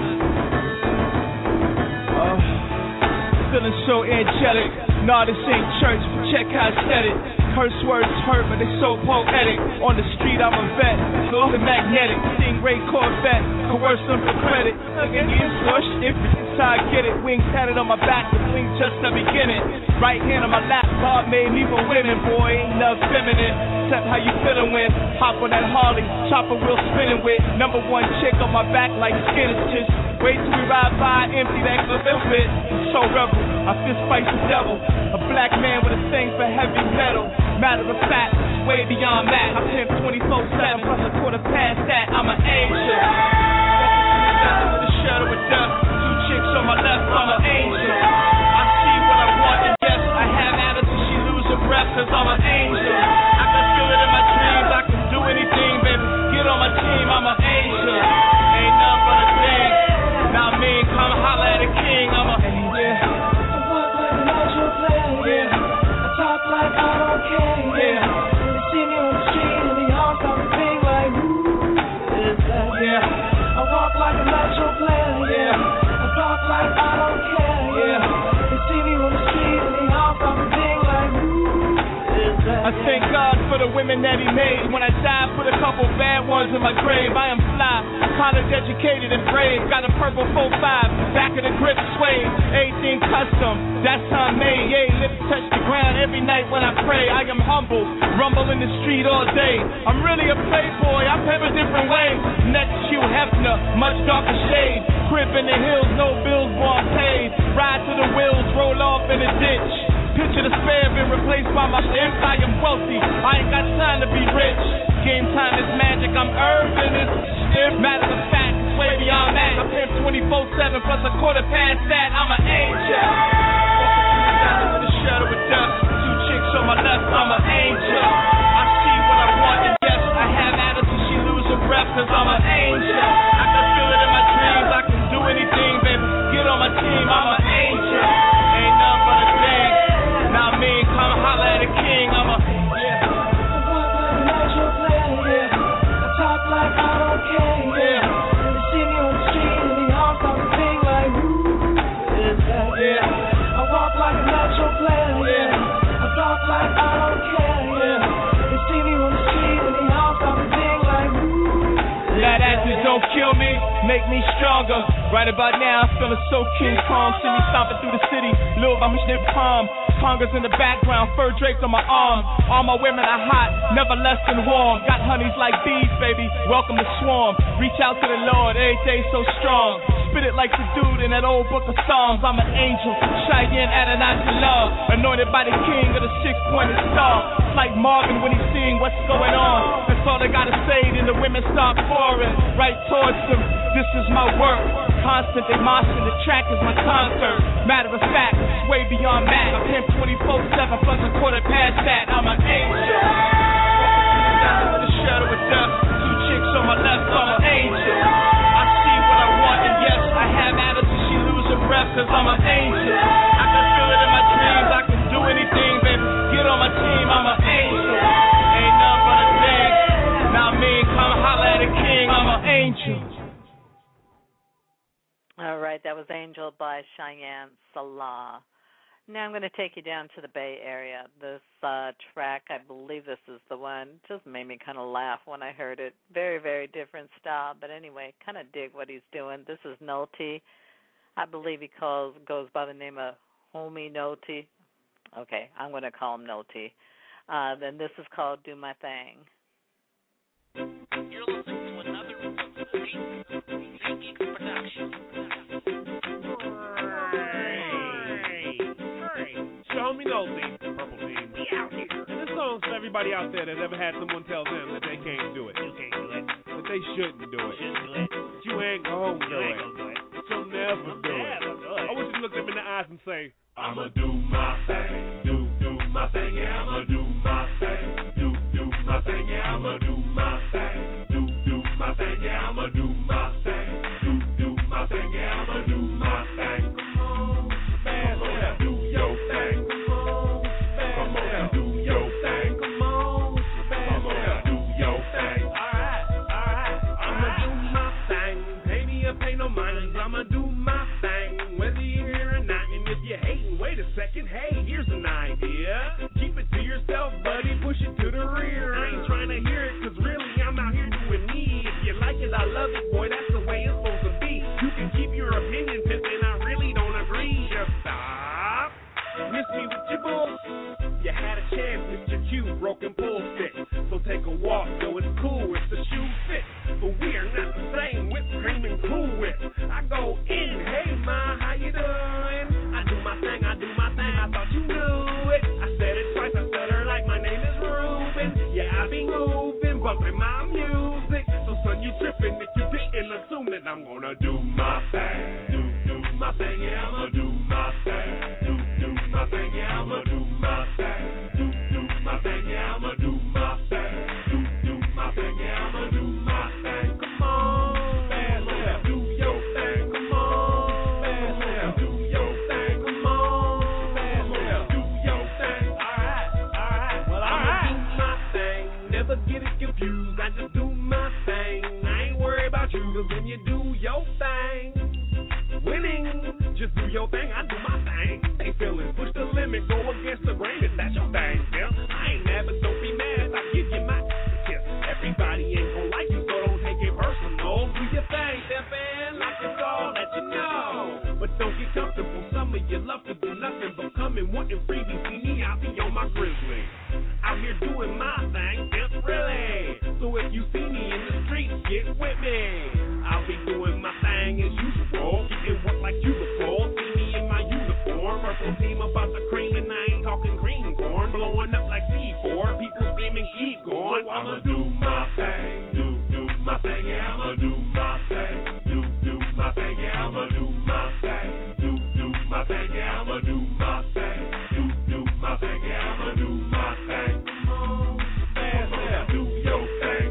Uh, feeling so angelic. Nah, this ain't church, but check how I said it. Curse words hurt, but they so poetic. On the street, I'm a vet. The magnetic Stingray Corvette. Coerce them for credit. Indian push, if it's how I get it. Wings tatted on my back, the bling just the beginning. Right hand on my lap, God made me for women, boy. Ain't nothing feminine. Except how you feeling when hop on that Harley, chopper wheel spinning with. Number one chick on my back like skin stitch. Wait till we ride by, empty that clip and fit. So rebel, I fist fight the devil. A black man with a thing for heavy metal. Matter of fact, way beyond that. I pimp twenty-four seven, plus a quarter past that. I'm an angel. Walking with a shadow of death. Two chicks on my left, I'm an angel. I see what I want, and yes, I have attitude. She lose her breath, cause I'm an angel. I can feel it in my dreams, I can do anything, baby. Get on my team, I'm an angel. Ain't nothing but a thing. Now me, come holla at a king, I'm a angel. Yeah. I walk like a natural player, yeah. I talk like I don't care, yeah. They see me on the street and they all start to sing like, who is that? Yeah. I walk like a natural player, yeah. I talk like I don't care, yeah. They see me on the street and they all start to sing like, who is that? I thank God for the women that He made. When I die, put a couple bad ones in my grave. I am fly, college educated and brave. Got a purple four five, back of the grip suede. Everything custom, that's how I'm made. Yeah, lips touch the ground every night when I pray. I am humble, rumble in the street all day. I'm really a playboy, I pave a different way. Next Hugh Hefner, much darker shade. Crib in the hills, no bills, born paid. Ride to the wheels, roll off in a ditch. Picture the spare been replaced by my empire. I'm wealthy, I ain't got time to be rich. Game time is magic, I'm urban, it's shit. Matter of fact, it's way beyond that. I pimp twenty-four seven plus a quarter past that. I'm an angel. Walking through the shadow of death. Two chicks on my left, I'm an angel. I see what I want, and yes, I have attitude. She lose her breath, cause I'm an angel. I can feel it in my dreams, I can do anything, baby. Get on my team, I'm an angel. Ain't nothing but a thing. Now me, come holla at a king, I'm a yeah. I walk like a natural player, yeah. I talk like I don't care, yeah. They see me on the street and they all start to sing like, who is that? Yeah. I walk like a natural player, yeah. I talk like I don't care, yeah. They see me on the street and they all start to sing like, who is that? That actors don't kill me, make me stronger. Right about now, I'm feeling so King Kong. See me stomping through the city, little by my snip palm. Congas in the background, fur draped on my arm. All my women are hot, never less than warm. Got honeys like bees, baby, welcome to swarm. Reach out to the Lord, every day so strong. Spit it like the dude in that old book of Psalms. I'm an angel, Cheyenne Adonai love, anointed by the king of the six-pointed star. It's like Marvin when he's seeing what's going on. That's all they gotta say, then the women start pouring right towards him. This is my work, constant, they moshing, the track is my concert. Matter of fact, it's way beyond that. I pimp twenty-four seven plus a quarter past that. I'm an angel. Down to the shadow of death, two chicks on my left, I'm an angel. I see what I want, and yes, I have attitude, she lose her breath, cause I'm an angel. I can feel it in my dreams, I can do anything, baby. Get on my team, I'm an angel. Ain't nothing but a thing. Now me, come holla at a king, I'm an angel. All right, that was Angel by Cheyenne Salah. Now I'm going to take you down to the Bay Area. This uh, track, I believe this is the one, just made me kind of laugh when I heard it. Very, very different style, but anyway, kind of dig what he's doing. This is Nulty. I believe he calls goes by the name of Homie Nulty. Okay, I'm going to call him Nulty. Uh, then this is called Do My Thing. You're listening to another great Psychic production. Show me no team, purple team. We out here. And this song's for everybody out there that ever had someone tell them that they can't do it. You can't do it. That they shouldn't do it. Shouldn't do it. That you ain't gonna do You it. ain't gonna do it. That you'll never do it. Never do it. I want you to look them in the eyes and say, I'ma do my thing, do, do my thing, yeah, I'ma do my thing, do, do my thing, yeah, I'ma do my thing, do, do my thing, yeah, I'ma do my thing, do, do my thing, yeah, I'ma do my thing. Come on now, do your thing. Come on now, do your thing. Come on now, do your thing. alright, alright, I'ma do my thing. Pay me or pay no mind, I'ma do my thing. Whether you're here or not, and if you're hating, wait a second, hey, here's an idea. Keep it to yourself, buddy, push it to the rear. I ain't trying to hear it, cause really I'm out here doing me. If you like it, I love it, boy, that's the way it's supposed to be. You can keep your opinion, pimpin', I really don't agree. Just stop. Miss me with your bull. You had a chance, Mister Q, broken bull stick. So take a walk, yo, it's cool if the shoe fits. But we are not the same with cream and Cool Whip. I go in, hey ma, how you doing? I do my thing, I do my thing, I thought you knew it. I said it twice, I said her like my name is Ruben. Yeah, I be moving, bumping my music. So son, you tripping if you didn't assume that I'm gonna do my thing. Do, do my thing, yeah, I'ma do my thing, do, do my thing, yeah, I'ma do my thing, do, do my thing, yeah, I'ma do my thing, do, do my thing, yeah, I'ma do my thing. Come on, Come on now, do your thing. come on, Come on now, do your thing. come on. Come on now, do your thing. Alright, alright, well I'ma do my thing. Never get it confused, I just do my thing. I ain't worried about you, cause when you do your thing, winning, just do your thing, I do my thing. They feelin', push the limit, go against the grain, if that's your thing, yeah. I ain't mad, but don't be mad if I give you my kiss. Everybody ain't gon' like you, so don't take it personal. Do your thing, step in like it's all that you know. But don't get comfortable, some of you love to do nothing but come and wanting freebies. See me, I'll be on my grizzly. Out here doing my thing, it's really. So if you see me in the streets, get with me. I'll be doing my thing as usual, getting work like you before. See me in my uniform, purple team about the cream, and I ain't talking green corn. Blowing up like C four, people screaming keep going. I'ma do my thing, do, do my thing, yeah, I'ma do my thing, do, do my thing, yeah, I'ma do my thing, do, do my thing, yeah, I'ma do my thing, do, do my thing, yeah, I'ma do my thing. Come on now, do your thing.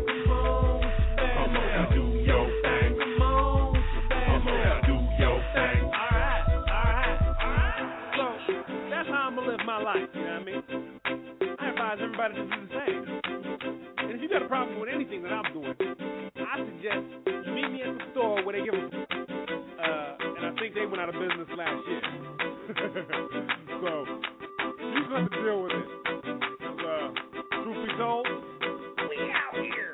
Come on now, do your thing. Come on now, do your thing. Alright, alright, alright. So, that's how I'm gonna live my life, you know what I mean? I advise everybody to do the same. And if you got a problem with anything that I'm doing, I suggest you meet me at the store where they give them, uh, and I think they went out of business last year. So, you're gonna have to deal with it. 'Cause, uh, truth be told, we out here.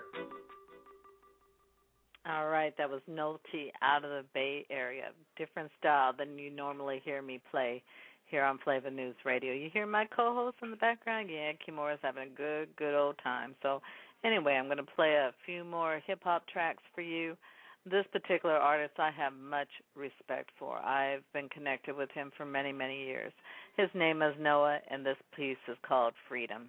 All right, that was Nulty out of the Bay Area. Different style than you normally hear me play here on Flavor News Radio. You hear my co-host in the background? Yeah, Kimura's having a good, good old time. So anyway, I'm going to play a few more hip-hop tracks for you. This particular artist I have much respect for. I've been connected with him for many, many years. His name is Noah, and this piece is called Freedom.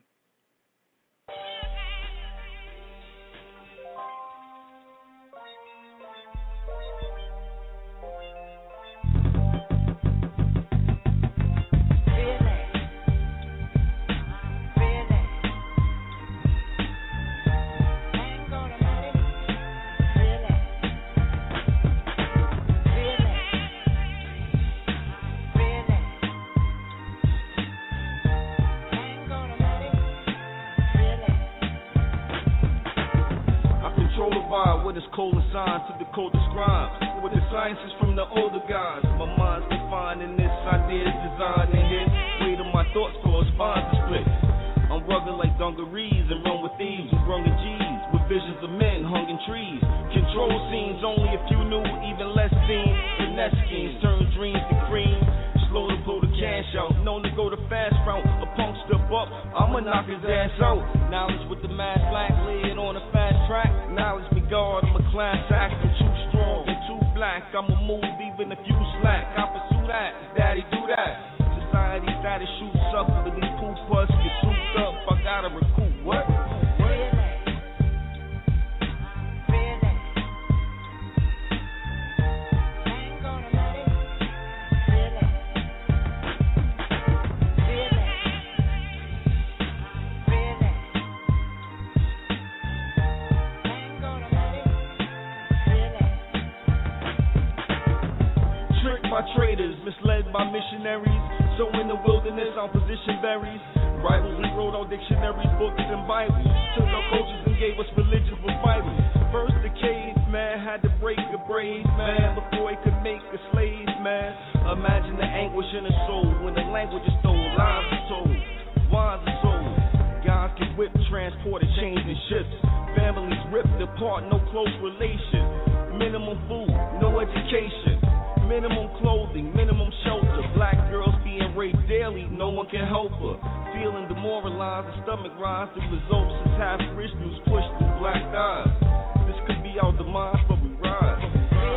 With its colder signs to the coldest crimes, with the sciences from the older guys. My mind's defined in this idea's designed and hit. Weight of my thoughts corresponds to split. I'm rugged like dungarees and run with thieves who brung in G's, with visions of men hung in trees. Control scenes only if you knew, even less seen. Finesse schemes turn dreams to cream. Slow to pull the cash out, known to go the fast route. A punk step up, I'ma knock his ass out. Knowledge with the mass lack, lay it on a fast track. Knowledge me guard, I'm a class act. I'm too strong and too black. I'ma move even if you slack. I pursue that, daddy do that. Society status shoots up, but these poop butts get souped up. I gotta recruit, what? By traders, misled by missionaries. So in the wilderness, our position varies. Rivals, we wrote our dictionaries, books, and Bibles. Took our cultures and gave us religions with Bibles. First, the caveman had to break a brave man before he could make a slave man. Imagine the anguish in his soul when the language is stole, lives are told, wines are sold. Guys get whipped, transported, chains and ships. Families ripped apart, no close relation. Minimum food, no education. Minimum clothing, minimum shelter. Black girls being raped daily, no one can help her. Feeling demoralized, the stomach rise. The results is half rich news pushed through black eyes. This could be our demise, but we rise.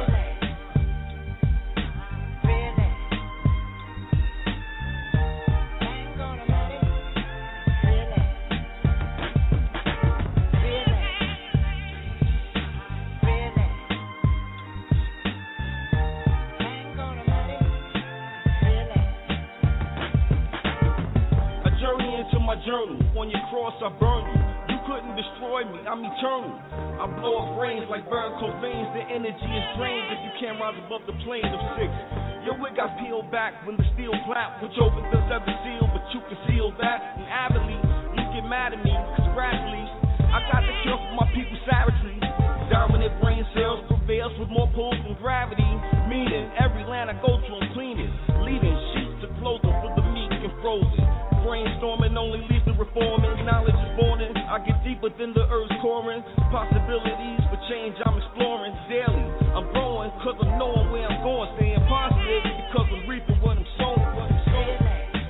My journal, on your cross I burn you. You couldn't destroy me, I'm eternal. I blow up brains like varicose veins. The energy is drained if you can't rise above the plane of six. Your wig got peeled back when the steel clap, which opens the seven seal, but you conceal that. And avidly, you get mad at me, cause gradually I got the cure for my people savagely. Dominant brain cells prevails with more pulls than gravity. Meaning every land I go to I'm cleaning, leaving sheets to clothing for the meek and frozen. Brainstorming only leads to reforming. Knowledge is born in. I get deeper than the earth's coring. Possibilities for change I'm exploring daily. I'm growing cause I'm knowing where I'm going. Staying positive because I'm reaping what I'm sowing. What I'm sowing.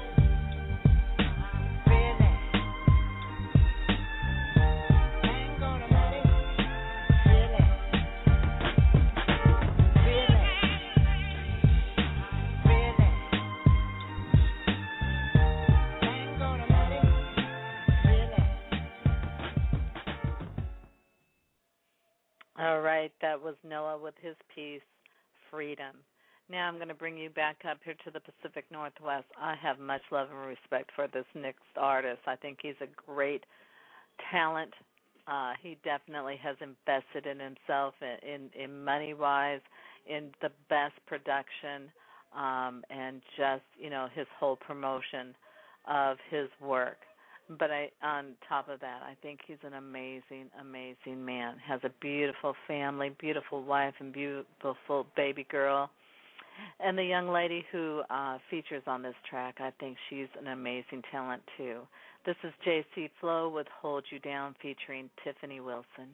All right, that was Noah with his piece, Freedom. Now I'm going to bring you back up here to the Pacific Northwest. I have much love and respect for this next artist. I think he's a great talent. Uh, he definitely has invested in himself in, in, in money-wise, in the best production, um, and just, you know, his whole promotion of his work. But I, on top of that, I think he's an amazing, amazing man. Has a beautiful family, beautiful wife, and beautiful baby girl. And the young lady who uh, features on this track, I think she's an amazing talent too. This is J C Flow with Hold You Down featuring Tiffany Wilson.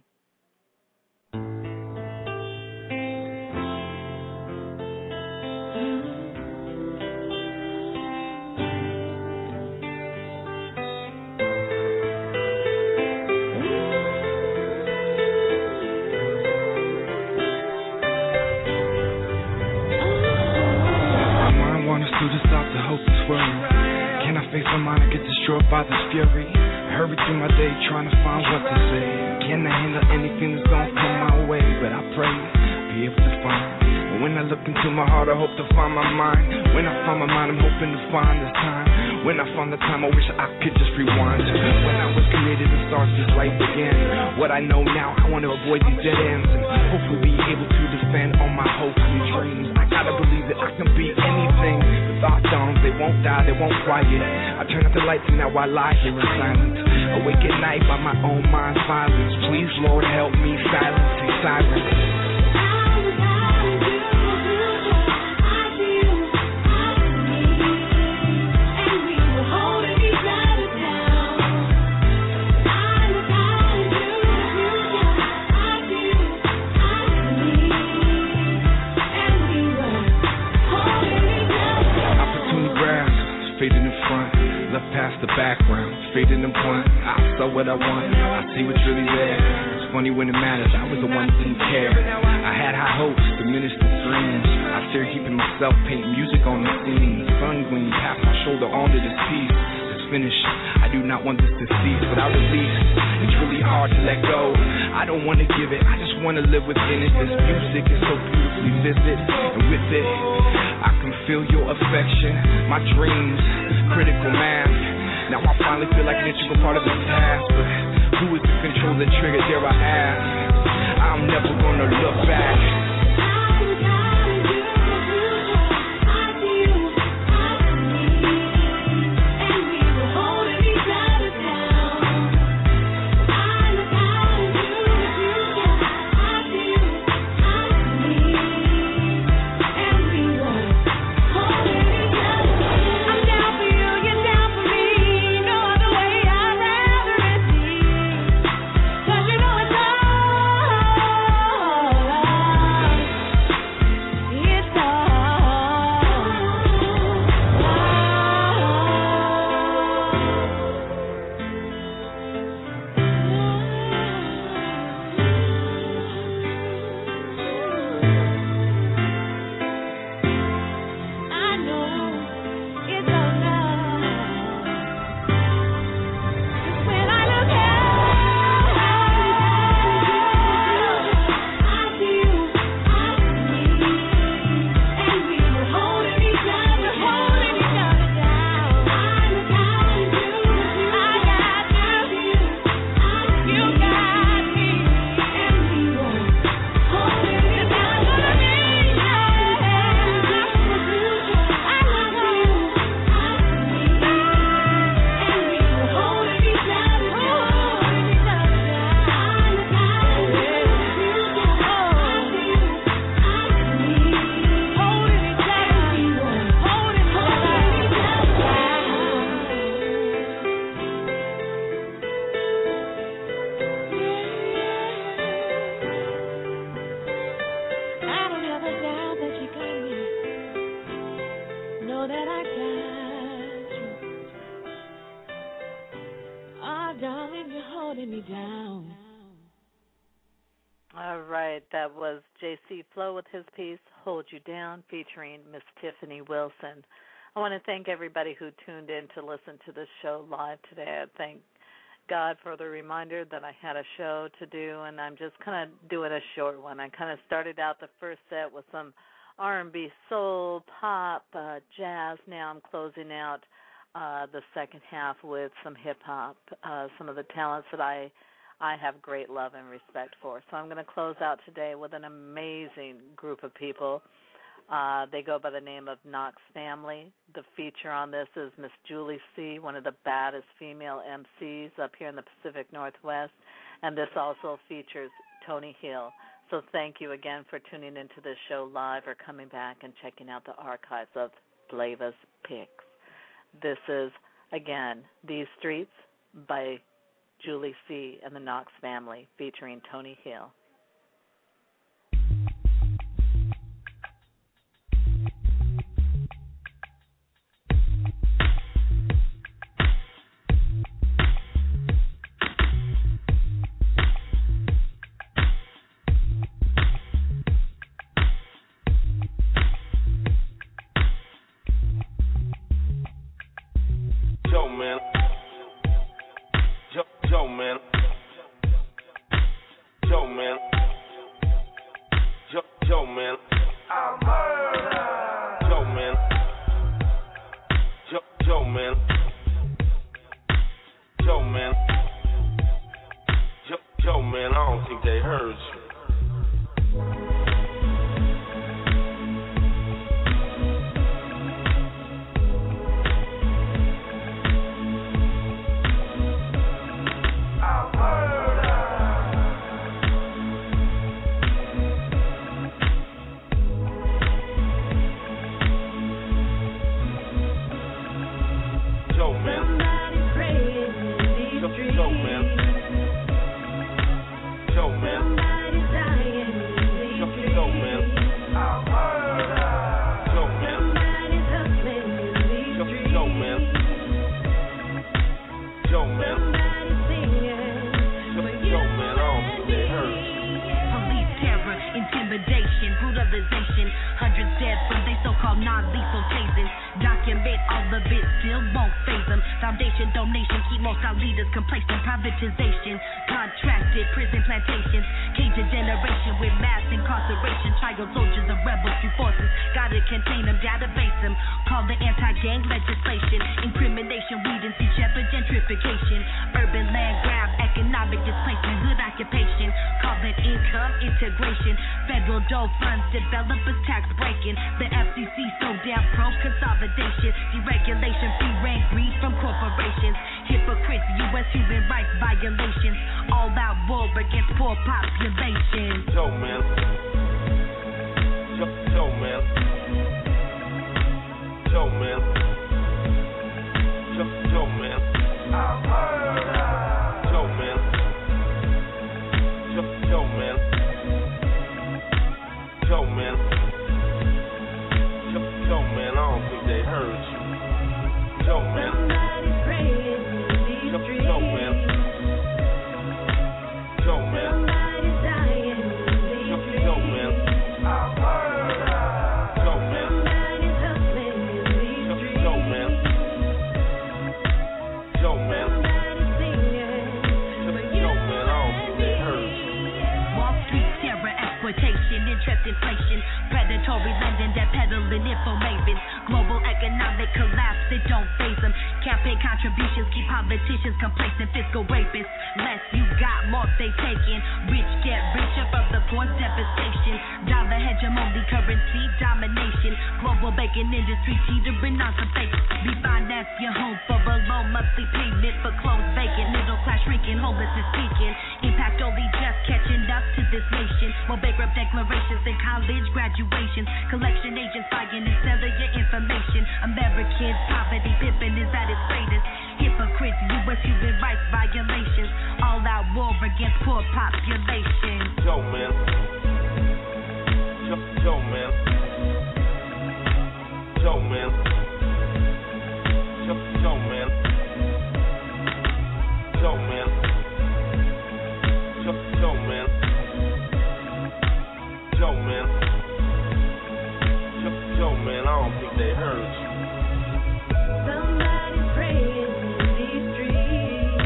mind, I get destroyed by this fury. I hurry through my day trying to find what to say. Can I handle anything that's gonna come my way? But I pray I'll be able to find. But when I look into my heart, I hope to find my mind. When I find my mind, I'm hoping to find this time. When I find the time, I wish I could just rewind. When I was committed and start this life again. What I know now, I want to avoid these dead ends and hopefully be able to defend all my hopes and dreams. I gotta believe that I can be anything. The thought songs, they won't die, they won't quiet. I turn out the lights and now I lie here in silence. Awake at night by my own mind's violence. Please, Lord, help me silence these sirens. Fading in front, left past the background, fading in front. I saw what I want, I see what's really there. It's funny when it matters, I was the one who didn't care. I had high hopes, diminished the dreams. I started keeping myself, painting music on the scene. The sun gleam past my shoulder onto this piece. It's finished, I do not want this to cease. Without release, it's really hard to let go. I don't want to give it, I just want to live within it. This music is so beautifully vivid, and with it, I can feel your affection, my dreams, critical mass. Now I finally feel like an integral part of this task. But who is to control the trigger, dare I ask? I'm never gonna look back. That was J C Flow with his piece, Hold You Down, featuring Miss Tiffany Wilson. I want to thank everybody who tuned in to listen to this show live today. I thank God for the reminder that I had a show to do, and I'm just kind of doing a short one. I kind of started out the first set with some R and B, soul, pop, uh, jazz. Now I'm closing out uh, the second half with some hip-hop, uh, some of the talents that I I have great love and respect for. So I'm going to close out today with an amazing group of people. Uh, they go by the name of Knox Family. The feature on this is Miss Julie C., one of the baddest female M Cs up here in the Pacific Northwest. And this also features Tony Hill. So thank you again for tuning into this show live or coming back and checking out the archives of Flavas Picks. This is, again, These Streets by Julie C. and the Knox Family, featuring Tony Hill. Yo, man, Joe, man. Joe, man. Joe, Joe, man. I'm murder. Joe, man. Joe, Joe, man. Joe, man. Joe, Joe, man. I don't think they heard you. Non-lethal tasing, document all of it, still won't phase them. Foundation donation, keep most our leaders complacent. Privatization, contracted prison plantations, cage a generation with mass incarceration. Trial soldiers of rebels through forces, gotta contain them, database them. Call the anti-gang legislation, incrimination, weed and sea shepherd gentrification. Urban land grab, economic displacement, hood occupation. Call it income integration. Federal dole funds, developers tax breaking. The F C C so damn pro consolidation, deregulation, free reign, greed from corporations, hypocrites, U S human rights violations, all out war against poor population. Joe, man. Joe, Joe, man. Joe, man. Joe, Joe, man. I'm murder. Joe, man. Joe, Joe, man. Joe, man. Joe, man, I don't think they heard you. Joe, man. Joe, Joe, man. Joe, man. Joe, Joe, man. I'm murder. Joe, man. Joe, Joe, man. Joe, man. Joe, man, I don't think they heard you. Wall Street terror, exploitation, interest, inflation, predatory lending that peddling info mavens. Global economic collapse, it don't faze them. Campaign contributions keep politicians complacent. Fiscal rapists, less you got, more they taking. Rich get richer from the forced devastation. Dollar hegemony, currency domination. Global banking industry teetering on some fake. Refinance your home for a low monthly payment for clothes vacant. Middle class shrinking, homelessness peaking. Impact only just catching up to this nation. More bankrupt declarations than college graduations. Collection agents buying and selling your information. Americans, poverty pimping is at its greatest. Hypocrites, U S human rights violations. All out war against poor population. Joe, man. Joe, Joe, man. Joe, man. Joe, Joe, man. Joe, man. Joe, Joe, man. Joe, man. Joe, Joe, man, I don't think they heard you. Somebody's praying in these streets.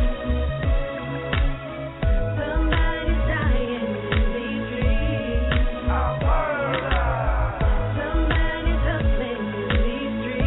Somebody's dying in these streets. Somebody's hustling in these streets.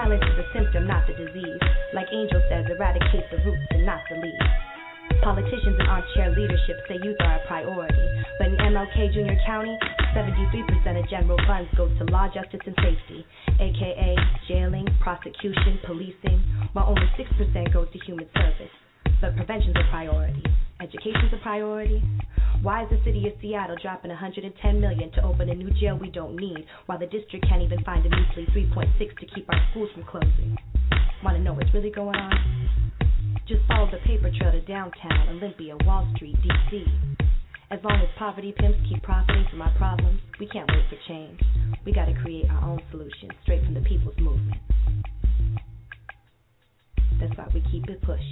violence is a symptom, not the disease. Like Angel says, eradicate the roots and not the leaves. Politicians in armchair leadership say youth are a priority. But in M L K Junior County, seventy-three percent of general funds go to law, justice, and safety, aka jailing, prosecution, policing, while only six percent goes to human service. But prevention's a priority. Education's a priority. Why is the city of Seattle dropping one hundred ten million dollars to open a new jail we don't need, while the district can't even find a measly three point six to keep our schools from closing? Want to know what's really going on? Just follow the paper trail to downtown, Olympia, Wall Street, D C. As long as poverty pimps keep profiting from our problems, we can't wait for change. We got to create our own solutions, straight from the people's movement. That's why we keep it pushing.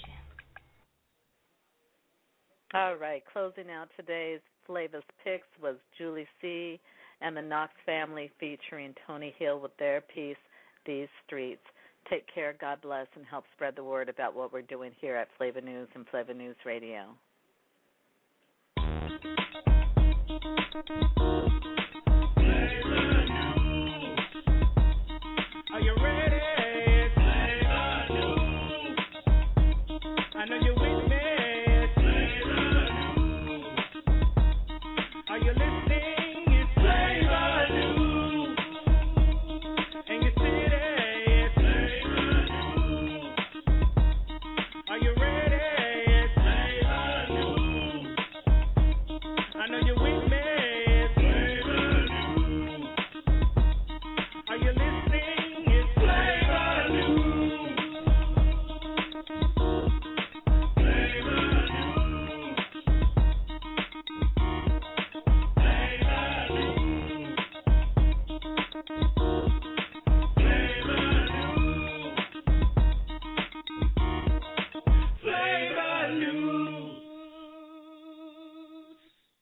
All right, closing out today's Flavor's Picks was Julie C. and the Knox family featuring Tony Hill with their piece, These Streets. Take care, God bless, and help spread the word about what we're doing here at Flavor News and Flavor News Radio.